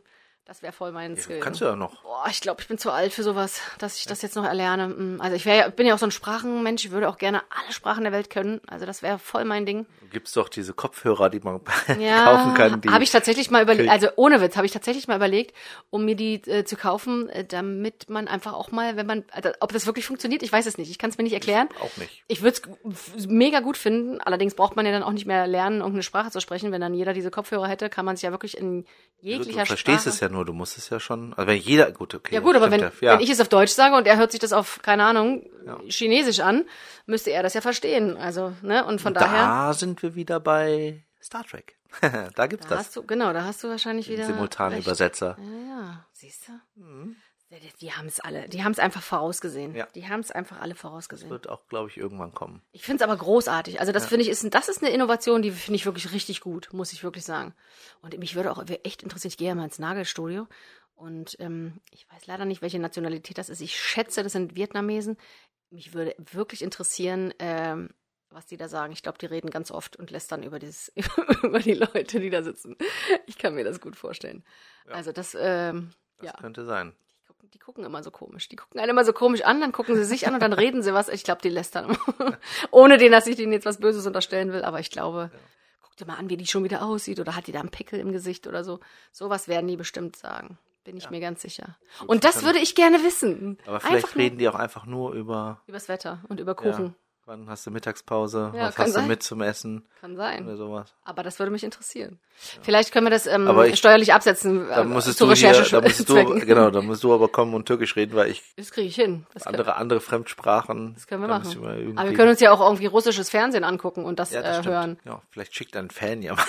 Das wäre voll mein Ja, Skill. kannst du ja noch. Boah, ich glaube, ich bin zu alt für sowas, dass ich das jetzt noch erlerne. Also ich wär, ja, bin ja auch so ein Sprachenmensch, ich würde auch gerne alle Sprachen der Welt können. Also das wäre voll mein Ding. Gibt's doch diese Kopfhörer, die man Ja, kaufen kann. habe ich tatsächlich mal überlegt, also ohne Witz, habe ich tatsächlich mal überlegt, um mir die äh, zu kaufen, äh, damit man einfach auch mal, wenn man, also, ob das wirklich funktioniert, ich weiß es nicht. Ich kann es mir nicht erklären. Ich auch nicht. Ich würde es mega gut finden, allerdings braucht man ja dann auch nicht mehr lernen, irgendeine Sprache zu sprechen. Wenn dann jeder diese Kopfhörer hätte, kann man sich ja wirklich in jeglicher Du Sprache... verstehst es ja nur, du musst es ja schon, also wenn jeder, gut, okay. Ja gut, aber wenn, ja. Ja. wenn ich es auf Deutsch sage und er hört sich das auf, keine Ahnung, Ja. Chinesisch an, müsste er das ja verstehen. Also, ne, und von daher... Da sind wir wieder bei Star Trek. Da gibt's Da das. hast du, genau, da hast du wahrscheinlich wieder... Simultane recht. Übersetzer. Ja, ja, siehst du? Mhm. Die, die haben es alle, die haben es einfach vorausgesehen. Ja. Die haben es einfach alle vorausgesehen. Wird auch, glaube ich, irgendwann kommen. Ich finde es aber großartig. Also das Ja. finde ich, ist, das ist eine Innovation, die finde ich wirklich richtig gut, muss ich wirklich sagen. Und mich würde auch echt interessieren, ich gehe ja mal ins Nagelstudio und ähm, ich weiß leider nicht, welche Nationalität das ist. Ich schätze, das sind Vietnamesen. Mich würde wirklich interessieren, ähm, was die da sagen. Ich glaube, die reden ganz oft und lästern über dieses, über die Leute, die da sitzen. Ich kann mir das gut vorstellen. Ja. Also das, ähm, Das ja. könnte sein. Die gucken, die gucken immer so komisch. Die gucken einen immer so komisch an, dann gucken sie sich an und dann reden sie was. Ich glaube, die lästern. Ohne den, dass ich denen jetzt was Böses unterstellen will. Aber ich glaube, ja. Guck dir mal an, wie die schon wieder aussieht. Oder hat die da einen Pickel im Gesicht oder so. Sowas werden die bestimmt sagen. Bin ich ja. mir ganz sicher. Gut, und das würde ich gerne wissen. Aber vielleicht einfach reden die auch einfach nur über... Übers Wetter und über Kuchen. Ja. Wann hast du Mittagspause? Ja, was kann hast sein. du mit zum Essen? Kann sein. Oder sowas. Aber das würde mich interessieren. Ja. Vielleicht können wir das ähm, ich, steuerlich absetzen. Da musstest zu du hier, Recherche da musst du, genau, da musst du aber kommen und Türkisch reden, weil ich das kriege ich hin. Das andere können, andere Fremdsprachen. Das können wir da machen. Wir aber wir können uns ja auch irgendwie russisches Fernsehen angucken und das, ja, das äh, hören. Ja, vielleicht schickt ein Fan ja mal.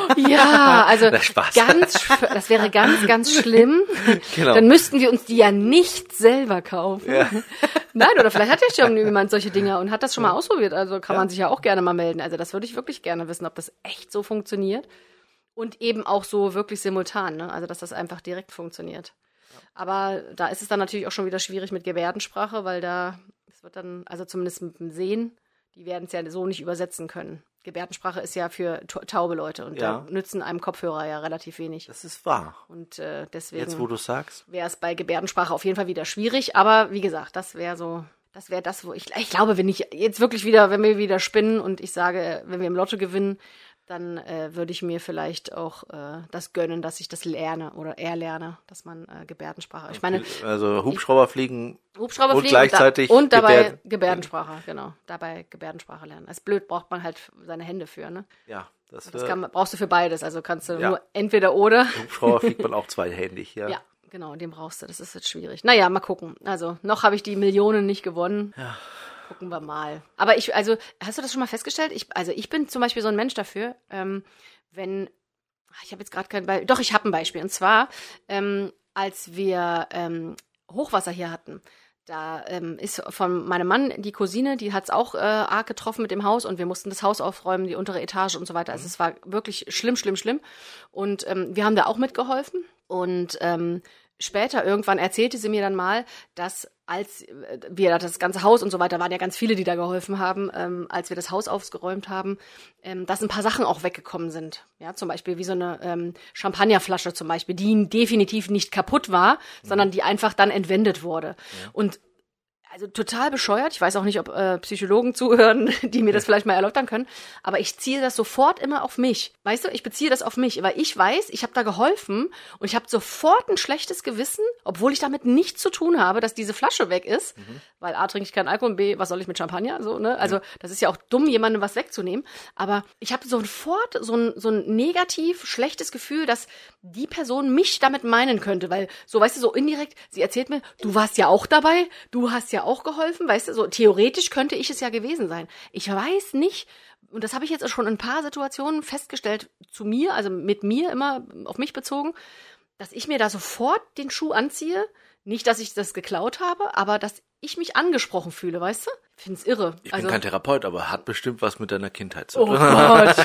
Ja, also Spaß. ganz, das wäre ganz, ganz schlimm. Genau. Dann müssten wir uns die ja nicht selber kaufen. Ja. Nein, oder vielleicht hat ja schon jemand solche Dinge und hat das schon mal ausprobiert. Also kann ja. man sich ja auch gerne mal melden. Also das würde ich wirklich gerne wissen, ob das echt so funktioniert. Und eben auch so wirklich simultan, ne? Also dass das einfach direkt funktioniert. Ja. Aber da ist es dann natürlich auch schon wieder schwierig mit Gebärdensprache, weil da, es wird dann, also zumindest mit dem Sehen, die werden es ja so nicht übersetzen können. Gebärdensprache ist ja für taube Leute und ja. da nützen einem Kopfhörer ja relativ wenig. Das ist wahr. Und äh, deswegen jetzt, wo du sagst, wäre es bei Gebärdensprache auf jeden Fall wieder schwierig. Aber wie gesagt, das wäre so, das wäre das, wo ich, ich glaube, wenn ich jetzt wirklich wieder, wenn wir wieder spinnen und ich sage, wenn wir im Lotto gewinnen, dann äh, würde ich mir vielleicht auch äh, das gönnen, dass ich das lerne oder erlerne, dass man äh, Gebärdensprache. Ich meine, also Hubschrauber fliegen Hubschrauber und fliegen gleichzeitig und, da, und dabei Gebärden. Gebärdensprache, genau, dabei Gebärdensprache lernen. Als blöd braucht man halt seine Hände für, ne? Ja, das, das kann, brauchst du für beides, also kannst du ja. nur entweder oder. Hubschrauber fliegt man auch zweihändig, ja. Ja, genau, den brauchst du, das ist jetzt schwierig. Naja, mal gucken. Also, noch habe ich die Millionen nicht gewonnen. Ja. Gucken wir mal. Aber ich, also, hast du das schon mal festgestellt? Ich, also, ich bin zum Beispiel so ein Mensch dafür, ähm, wenn, ich habe jetzt gerade kein Beispiel, doch, ich habe ein Beispiel. Und zwar, ähm, als wir ähm, Hochwasser hier hatten, da ähm, ist von meinem Mann die Cousine, die hat es auch äh, arg getroffen mit dem Haus und wir mussten das Haus aufräumen, die untere Etage und so weiter. Also es war wirklich schlimm, schlimm, schlimm. Und ähm, wir haben da auch mitgeholfen. Und ähm, später irgendwann erzählte sie mir dann mal, dass als wir das ganze Haus und so weiter, waren ja ganz viele, die da geholfen haben, ähm, als wir das Haus aufgeräumt haben, ähm, dass ein paar Sachen auch weggekommen sind. Ja, zum Beispiel wie so eine ähm, Champagnerflasche zum Beispiel, die definitiv nicht kaputt war, mhm. sondern die einfach dann entwendet wurde. Ja. Und also total bescheuert. Ich weiß auch nicht, ob äh, Psychologen zuhören, die mir das vielleicht mal erläutern können. Aber ich ziehe das sofort immer auf mich. Weißt du, ich beziehe das auf mich, weil ich weiß, ich habe da geholfen und ich habe sofort ein schlechtes Gewissen, obwohl ich damit nichts zu tun habe, dass diese Flasche weg ist. Mhm. Weil A, trinke ich keinen Alkohol und B, was soll ich mit Champagner? So, ne? Also das ist ja auch dumm, jemandem was wegzunehmen. Aber ich habe sofort so ein, so ein negativ schlechtes Gefühl, dass die Person mich damit meinen könnte. Weil so, weißt du, so indirekt, sie erzählt mir, du warst ja auch dabei, du hast ja auch geholfen, weißt du, so theoretisch könnte ich es ja gewesen sein. Ich weiß nicht, und das habe ich jetzt schon in ein paar Situationen festgestellt zu mir, also mit mir immer auf mich bezogen, dass ich mir da sofort den Schuh anziehe. Nicht, dass ich das geklaut habe, aber dass ich mich angesprochen fühle, weißt du? Ich finde es irre. Ich also, bin kein Therapeut, aber hat bestimmt was mit deiner Kindheit zu tun. Oh Gott.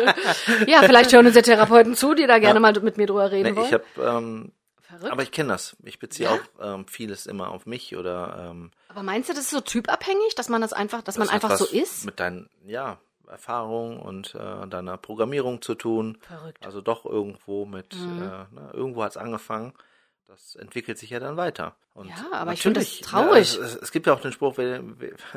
Ja, vielleicht hören uns ja Therapeuten zu, die da gerne ja. mal mit mir drüber reden nee, wollen. Ich habe ähm, Verrückt. Aber ich kenne das. Ich beziehe ja? auch ähm, vieles immer auf mich oder. Ähm, aber meinst du, das ist so typabhängig, dass man das einfach, dass das man einfach so ist? Mit deinen, ja, Erfahrungen und äh, deiner Programmierung zu tun. Verrückt. Also doch irgendwo mit, mhm. äh, ne, irgendwo hat's angefangen. das entwickelt sich ja dann weiter. Und ja, aber ich finde das natürlich, traurig. Ja, es, es gibt ja auch den Spruch, wem,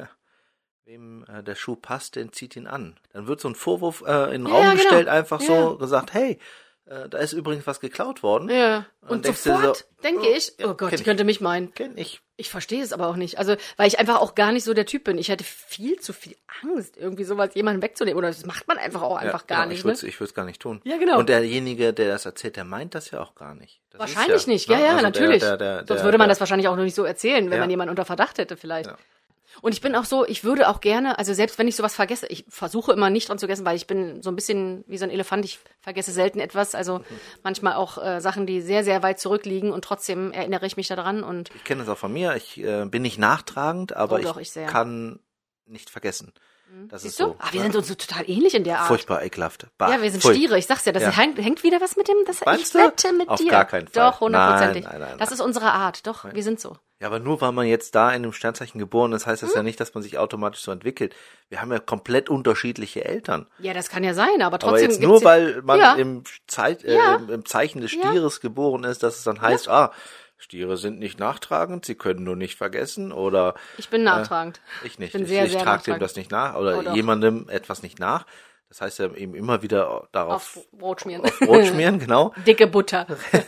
wem äh, der Schuh passt, den zieht ihn an. Dann wird so ein Vorwurf äh, in den Ja, Raum genau. gestellt, einfach Ja. so gesagt, hey, äh, da ist übrigens was geklaut worden. Ja. Und Und denkst du sofort so, denke oh, ich, ja, oh Gott, kenn die ich. könnte mich meinen. Kenn ich. Ich verstehe es aber auch nicht. Also, weil ich einfach auch gar nicht so der Typ bin. Ich hätte viel zu viel Angst, irgendwie sowas jemanden wegzunehmen. Oder das macht man einfach auch einfach ja, gar genau, nicht. Ich würde es Ne? ich würd's gar nicht tun. Ja, genau. Und derjenige, der das erzählt, der meint das ja auch gar nicht. Das Wahrscheinlich ist ja, nicht. Ja, ne? ja, Also natürlich. Der, der, der, Sonst der, würde man der, das wahrscheinlich auch noch nicht so erzählen, wenn Ja. man jemanden unter Verdacht hätte vielleicht. Ja. Und ich bin auch so, ich würde auch gerne, also selbst wenn ich sowas vergesse, ich versuche immer nicht dran zu vergessen, weil ich bin so ein bisschen wie so ein Elefant, ich vergesse selten etwas, also mhm. manchmal auch äh, Sachen, die sehr, sehr weit zurückliegen und trotzdem erinnere ich mich daran und Ich kenne das auch von mir. Ich äh, bin nicht nachtragend, aber Oh, doch, ich, ich sehr. kann nicht vergessen. Das siehst ist so. du? Ah, wir ne? sind uns so total ähnlich in der Art. Furchtbar ekelhaft. Bah, Ja, wir sind pfui. Stiere, ich sag's ja, das Ja. hängt, hängt wieder was mit dem, das ich Meinst du? wette mit Auf dir. gar keinen Fall. Doch, hundertprozentig. Nein, nein, nein, Das nein. ist unsere Art, doch, wir sind so. Ja, aber nur weil man jetzt da in einem Sternzeichen geboren ist, heißt das Hm? ja nicht, dass man sich automatisch so entwickelt. Wir haben ja komplett unterschiedliche Eltern. Ja, das kann ja sein, aber Aber trotzdem jetzt gibt's nur, die- weil man Ja. im, Zeit, äh, Ja. im, im Zeichen des Ja. Stieres geboren ist, dass es dann heißt, ah, Stiere sind nicht nachtragend, sie können nur nicht vergessen oder Ich bin nachtragend. ich nicht. Ich bin ich sehr, ich sehr trage dem nachtragend. das nicht nach oder Oh, doch. jemandem etwas nicht nach. Das heißt ja eben immer wieder darauf Auf Brot schmieren. auf Brot schmieren, genau. Dicke Butter.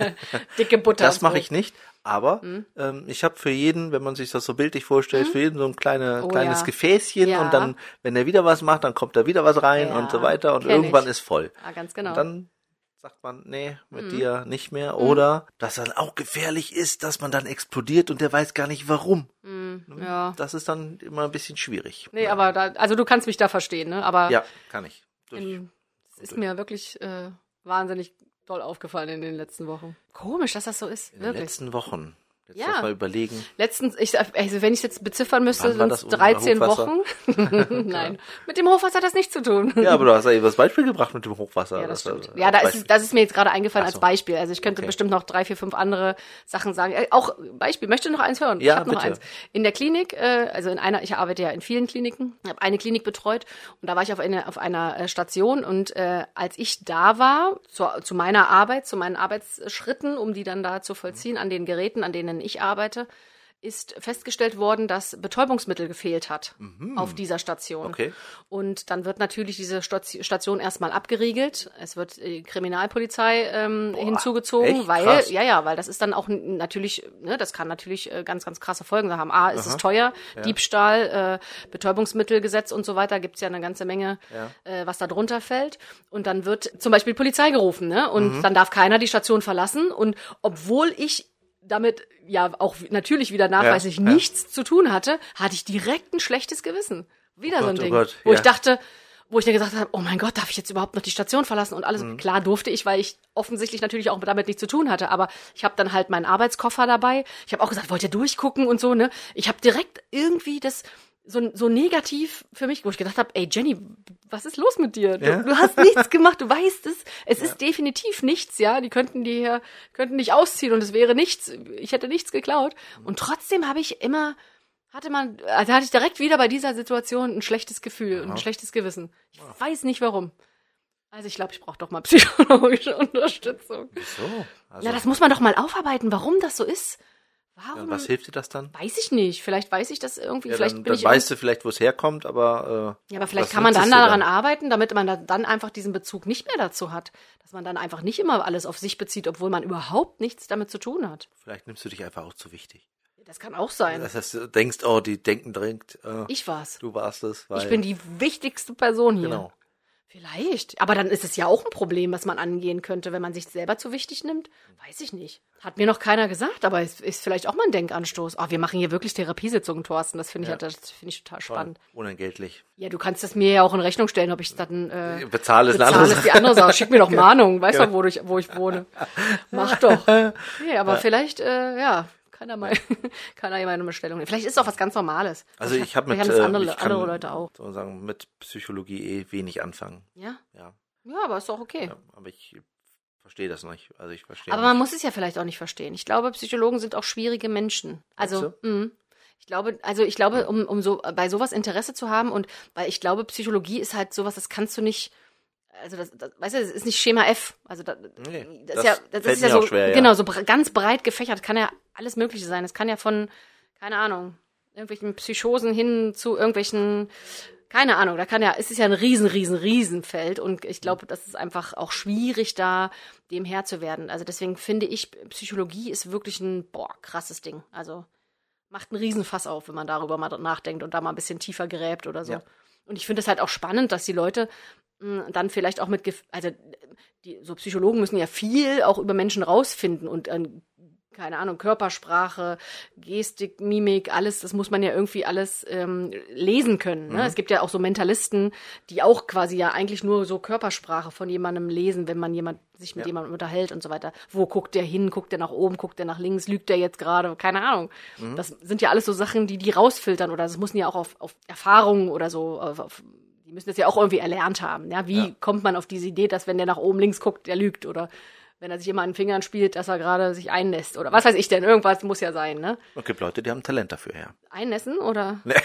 Dicke Butter. Das aufs mache Brot. ich nicht, aber Hm? ähm, ich habe für jeden, wenn man sich das so bildlich vorstellt, für jeden so ein kleine, Oh, kleines ja. Gefäßchen Ja. und dann, wenn er wieder was macht, dann kommt da wieder was rein Ja, und so weiter und kenn irgendwann ich. ist voll. Ah, ganz genau. Und dann sagt man, nee, mit Mhm. dir nicht mehr. Oder dass dann auch gefährlich ist, dass man dann explodiert und der weiß gar nicht warum. Hm, ja. Das ist dann immer ein bisschen schwierig. Nee, aber da, also du kannst mich da verstehen, ne? Aber Ja, kann ich. Durch. in, es ist mir wirklich äh, wahnsinnig doll aufgefallen in den letzten Wochen. Komisch, dass das so ist. In den Wirklich. letzten Wochen. Jetzt Ja. muss mal überlegen. Letztens, ich, also wenn ich es jetzt beziffern müsste, Wann war sind das es ohne dreizehn Hochwasser? Wochen. Nein, mit dem Hochwasser hat das nichts zu tun. Ja, aber du hast ja eben das Beispiel gebracht mit dem Hochwasser. Ja, das Das, stimmt. äh, Ja, da als ist, es- das ist mir jetzt gerade eingefallen Ach so. als Beispiel. Also ich könnte Okay. bestimmt noch drei, vier, fünf andere Sachen sagen. Äh, Auch Beispiel, möchte noch eins hören? Ja, ich hab noch bitte. eins. In der Klinik, äh, also in einer, ich arbeite ja in vielen Kliniken, habe eine Klinik betreut und da war ich auf, eine, auf einer äh, Station und äh, als ich da war, zu, zu meiner Arbeit, zu meinen Arbeitsschritten, um die dann da zu vollziehen, an den Geräten, an denen ich arbeite, ist festgestellt worden, dass Betäubungsmittel gefehlt hat auf dieser Station. Okay. Und dann wird natürlich diese Station Station erstmal abgeriegelt. Es wird die Kriminalpolizei ähm, hinzugezogen, echt? weil Krass. ja ja, weil das ist dann auch n- natürlich, ne, das kann natürlich äh, ganz ganz krasse Folgen haben. A, ist es teuer, Diebstahl, äh, Betäubungsmittelgesetz und so weiter, gibt's ja eine ganze Menge, Ja. äh, was da drunter fällt. Und dann wird zum Beispiel Polizei gerufen, ne? Und Mhm. dann darf keiner die Station verlassen. Und obwohl ich damit ja auch w- natürlich wieder nachweislich Ja, ja. nichts zu tun hatte, hatte ich direkt ein schlechtes Gewissen. Wieder Oh so ein Gott, oh Ding, Gott, wo ja. ich dachte, wo ich dann gesagt habe, oh mein Gott, darf ich jetzt überhaupt noch die Station verlassen und alles? Mhm. Klar durfte ich, weil ich offensichtlich natürlich auch damit nichts zu tun hatte, aber ich habe dann halt meinen Arbeitskoffer dabei. Ich habe auch gesagt, wollt ihr durchgucken und so, ne? Ich habe direkt irgendwie das so, so negativ für mich, wo ich gedacht habe, ey Jenny, was ist los mit dir? Du, Ja. du hast nichts gemacht, du weißt es. Es ist definitiv nichts, ja. Die könnten die hier, könnten dich ausziehen und es wäre nichts. Ich hätte nichts geklaut. Und trotzdem habe ich immer, hatte man, also hatte ich direkt wieder bei dieser Situation ein schlechtes Gefühl und ein schlechtes Gewissen. Ich weiß nicht warum. Also ich glaube, ich brauche doch mal psychologische Unterstützung. Wieso? Also, Ja, das muss man doch mal aufarbeiten, warum das so ist. Warum? was hilft dir das dann? Weiß ich nicht. Vielleicht weiß ich das irgendwie. Ja, vielleicht dann, bin dann ich weißt du vielleicht, wo es herkommt, aber äh, Ja, aber vielleicht was kann man nützt dann es dir daran arbeiten, damit man da, dann einfach diesen Bezug nicht mehr dazu hat. Dass man dann einfach nicht immer alles auf sich bezieht, obwohl man überhaupt nichts damit zu tun hat. Vielleicht nimmst du dich einfach auch zu wichtig. Das kann auch sein. Das heißt, du denkst, oh, die denken dringend, äh, Ich war's. du warst es. Weil, Ich bin die wichtigste Person hier. Genau. Vielleicht. Aber dann ist es ja auch ein Problem, was man angehen könnte, wenn man sich selber zu wichtig nimmt. Weiß ich nicht. Hat mir noch keiner gesagt, aber es ist vielleicht auch mal ein Denkanstoß. Oh, wir machen hier wirklich Therapiesitzungen, Thorsten. Das finde ich, Ja. ja. das finde ich total Voll spannend. unentgeltlich. Ja, du kannst das mir ja auch in Rechnung stellen, ob ich es dann äh, Bezahle ist eine bezahle, andere ist die andere Sache. Schick mir doch Mahnung, weißt du, wo, du- wo ich wohne. Mach doch. Nee, aber vielleicht, äh, ja, kann er mal, kann er mal eine Bestellung nehmen. Vielleicht ist es auch was ganz Normales. Also ich habe mit, Vielleicht haben das äh, andere, ich kann andere Leute auch. sozusagen mit Psychologie eh wenig anfangen. Ja? Ja, Ja, aber ist doch okay. ja aber ich verstehe das nicht. Also ich verstehe. Aber nicht. man muss es ja vielleicht auch nicht verstehen. Ich glaube, Psychologen sind auch schwierige Menschen. Also, Meinst mh. ich glaube, also ich glaube, um, um so bei sowas Interesse zu haben und weil ich glaube, Psychologie ist halt sowas, das kannst du nicht. also das, das weißt du, das ist nicht Schema F. Also das, Nee, das, das ist ja, das fällt ist ja mir so, auch schwer, ja. genau, so bre- ganz breit gefächert. Kann ja alles Mögliche sein. Es kann ja von, keine Ahnung, irgendwelchen Psychosen hin zu irgendwelchen, keine Ahnung, da kann ja, es ist ja ein riesen, riesen, riesen Feld und ich glaube, das ist einfach auch schwierig, da dem Herr zu werden. Also deswegen finde ich, Psychologie ist wirklich ein, boah, krasses Ding. Also macht einen Riesenfass auf, wenn man darüber mal nachdenkt und da mal ein bisschen tiefer gräbt oder so. Ja. Und ich finde es halt auch spannend, dass die Leute mh, dann vielleicht auch mit, Gef- also die so Psychologen müssen ja viel auch über Menschen rausfinden und äh, keine Ahnung, Körpersprache, Gestik, Mimik, alles, das muss man ja irgendwie alles ähm, lesen können. Ne? Mhm. Es gibt ja auch so Mentalisten, die auch quasi ja eigentlich nur so Körpersprache von jemandem lesen, wenn man jemand sich mit ja. jemandem unterhält und so weiter. Wo guckt der hin? Guckt der nach oben? Guckt der nach links? Lügt der jetzt gerade? Keine Ahnung. Mhm. Das sind ja alles so Sachen, die die rausfiltern oder das müssen ja auch auf, auf Erfahrungen oder so, auf, auf, die müssen das ja auch irgendwie erlernt haben. Ja? Wie ja. kommt man auf diese Idee, dass wenn der nach oben links guckt, der lügt oder wenn er sich immer an den Fingern spielt, dass er gerade sich einnässt oder was weiß ich denn, irgendwas muss ja sein, ne? Es gibt Leute, die haben Talent dafür, ja. Einnässen oder? Nee.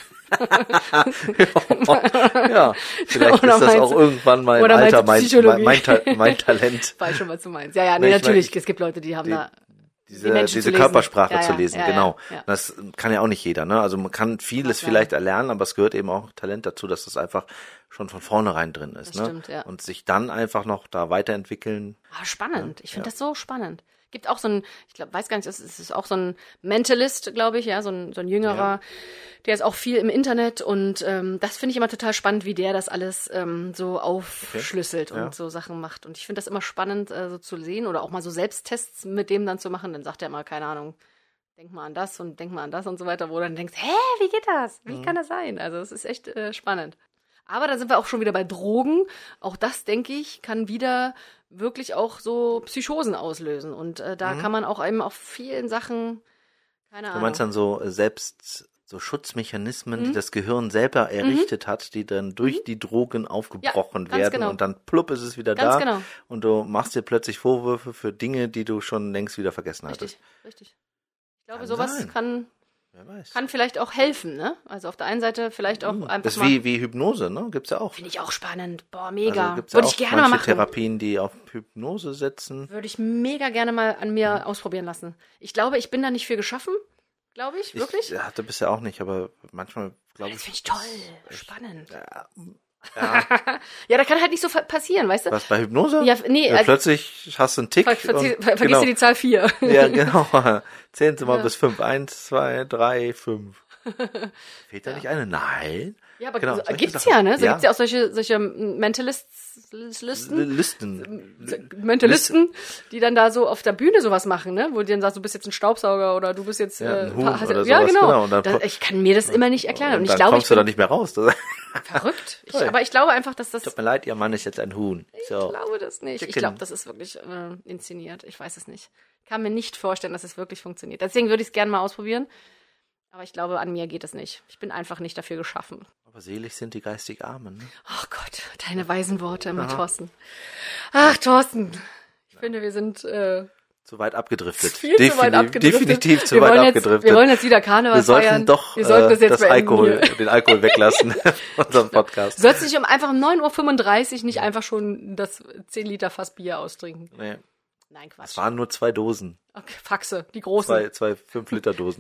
ja, vielleicht oder ist das auch du, irgendwann mal im Alter mein, mein, mein, Ta- mein Talent. Weiß schon, was du meinst. Ja, ja, nee, natürlich, mein, es gibt Leute, die haben die, da diese, die diese Körpersprache ja, ja, zu lesen, ja, genau. Ja, ja. Das kann ja auch nicht jeder, ne? Also man kann vieles ja, vielleicht erlernen, aber es gehört eben auch Talent dazu, dass das einfach schon von vornherein drin ist, das ne? Stimmt, ja. Und sich dann einfach noch da weiterentwickeln. Ah, spannend. Ich finde ja. das so spannend. Gibt auch so ein, ich glaube, weiß gar nicht, es ist auch so ein Mentalist, glaube ich, ja, so ein, so ein Jüngerer, ja. der ist auch viel im Internet und ähm, das finde ich immer total spannend, wie der das alles ähm, so aufschlüsselt okay. und ja. so Sachen macht. Und ich finde das immer spannend, äh, so zu sehen oder auch mal so Selbsttests mit dem dann zu machen. Dann sagt er mal, keine Ahnung, denk mal an das und denk mal an das und so weiter, wo du dann denkst, hä, wie geht das? Wie mhm. kann das sein? Also es ist echt äh, spannend. Aber da sind wir auch schon wieder bei Drogen. Auch das, denke ich, kann wieder wirklich auch so Psychosen auslösen. Und äh, da mhm. kann man auch eben auf vielen Sachen, keine Ahnung. Du meinst dann so selbst so Schutzmechanismen, mhm. die das Gehirn selber errichtet mhm. hat, die dann durch mhm. die Drogen aufgebrochen ja, werden genau. und dann plupp ist es wieder ganz da genau. und du machst dir plötzlich Vorwürfe für Dinge, die du schon längst wieder vergessen richtig, hattest. Richtig, richtig. Ich glaube, kann sowas sein. kann... Wer weiß. Kann vielleicht auch helfen, ne? Also auf der einen Seite vielleicht auch mhm. einfach das ist mal... wie, wie Hypnose, ne? Gibt's ja auch. Finde ich auch spannend. Boah, mega. Also Würde ja ich gerne mal machen. Therapien, die auf Hypnose setzen. Würde ich mega gerne mal an mir mhm. ausprobieren lassen. Ich glaube, ich bin da nicht für geschaffen. Glaube ich, wirklich. Ich hatte bisher auch nicht, aber manchmal glaube ich... Das finde ich toll. Spannend. Ja, ja. ja, da kann halt nicht so passieren, weißt du? Was, bei Hypnose? Ja, nee. Ja, also plötzlich hast du einen Tick. Ver verzieh, und, vergisst genau. du die Zahl vier. Ja, genau. Zählen Sie mal ja. bis fünf. Eins, zwei, drei, fünf. Fehlt da ja. nicht eine? Nein. Ja, aber genau. so, gibt's ja, ne? So ja. gibt's ja auch solche, solche Mentalists, Listen. Listen. Mentalisten, die dann da so auf der Bühne sowas machen, ne? Wo die dann sagst, du bist jetzt ein Staubsauger oder du bist jetzt, ja, äh, ein Huhn hast, oder ja, sowas, genau. genau. Und dann, das, ich kann mir das immer nicht erklären. Und, und ich dann glaube, kommst ich du bin da nicht mehr raus. verrückt. Ich, aber ich glaube einfach, dass das... Tut mir leid, Ihr Mann ist jetzt ein Huhn. So. Ich glaube das nicht. Chicken. Ich glaube, das ist wirklich äh, inszeniert. Ich weiß es nicht. Ich kann mir nicht vorstellen, dass es wirklich funktioniert. Deswegen würde ich es gerne mal ausprobieren. Aber ich glaube, an mir geht es nicht. Ich bin einfach nicht dafür geschaffen. Aber selig sind die geistig Armen, ne? Ach Gott, deine weisen Worte immer, Aha. Thorsten. Ach, Thorsten. Ich ja. finde, wir sind... Äh, zu weit abgedriftet. Viel Definitiv, zu weit abgedriftet. Definitiv zu wir weit jetzt, abgedriftet. Wir wollen jetzt wieder Karneval wir sollten feiern. Doch, wir sollten das, jetzt das Alkohol, den Alkohol weglassen von unserem Podcast. Sollst du nicht um einfach um neun Uhr fünfunddreißig nicht einfach schon das zehn Liter Fass Bier austrinken? Nee. Nein, Quatsch. Es waren nur zwei Dosen. Okay, Faxe, die großen. Zwei, zwei fünf Liter Dosen.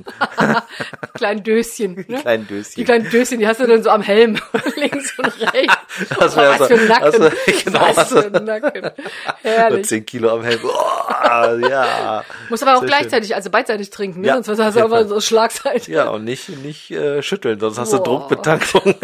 Kleinen Döschen. Ne? Die kleinen Döschen. Die kleinen Döschen, die hast du dann so am Helm. Links und rechts. Das oh, was so, für ein Nacken. Das, genau, was für ein Nacken. Herrlich. Und zehn Kilo am Helm. Oh, ja. Muss aber auch Sehr gleichzeitig, schön. also beidseitig trinken, ne? Ja, sonst hast du aber so Schlagseite. Ja, und nicht, nicht äh, schütteln, sonst hast Boah. du Druckbetankung.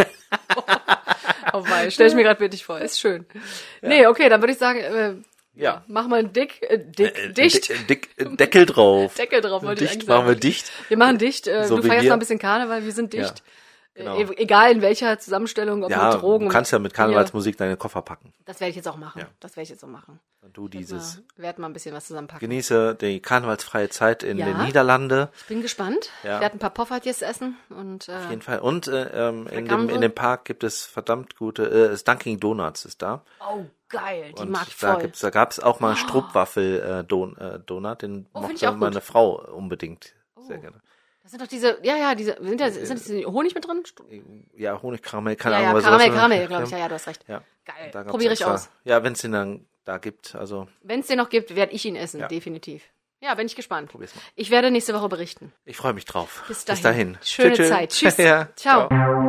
Oh wei, stell ich mir gerade wirklich vor. Ist schön. Ja. Nee, okay, dann würde ich sagen, äh, ja. Mach mal ein dick, äh, dick, äh, dicht. Dick, dick, Deckel drauf. Deckel drauf, wollte ich dicht, eigentlich sagen. machen wir dicht. Wir machen dicht. Äh, so du feierst wir. mal ein bisschen Karneval, wir sind dicht. Ja, genau. äh, egal in welcher Zusammenstellung, ob ja, mit Drogen. du kannst ja mit Karnevalsmusik deine Koffer packen. Das werde ich jetzt auch machen. Ja. Das werde ich jetzt auch machen. Und du dieses. Ich werde mal ein bisschen was zusammenpacken. Genieße die karnevalsfreie Zeit in ja. den Niederlanden. Ich bin gespannt. Ja. Ich werde ein paar Poffertjes essen. Und, äh, Auf jeden Fall. Und äh, ähm, in, dem, in dem Park gibt es verdammt gute, äh, Dunkin' Donuts ist da. Oh, geil. Die und mag ich da voll. gibt's, da gab's auch mal einen Struppwaffel äh, Don, äh, Donut, den oh, mochte meine gut. Frau unbedingt. Oh. Sehr gerne. Das sind doch diese, ja, ja, diese, sind da, sind das Honig mit drin? Ja, Honigkaramell, keine ja, Ahnung. Ja, Karamell, Karamell, glaube ich. Ja, ja, du hast recht. Ja. Geil, probiere ich aus. Ja, wenn es den dann da gibt, also. Wenn es den noch gibt, werde ich ihn essen, ja. definitiv. Ja, bin ich gespannt. Probier's mal. Ich werde nächste Woche berichten. Ich freue mich drauf. Bis dahin. Bis dahin. Schöne tschö, tschö. Zeit. Tschüss. ja, ciao. ciao.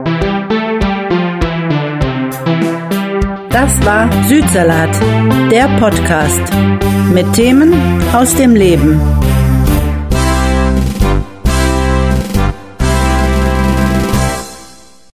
Das war Südsalat, der Podcast mit Themen aus dem Leben.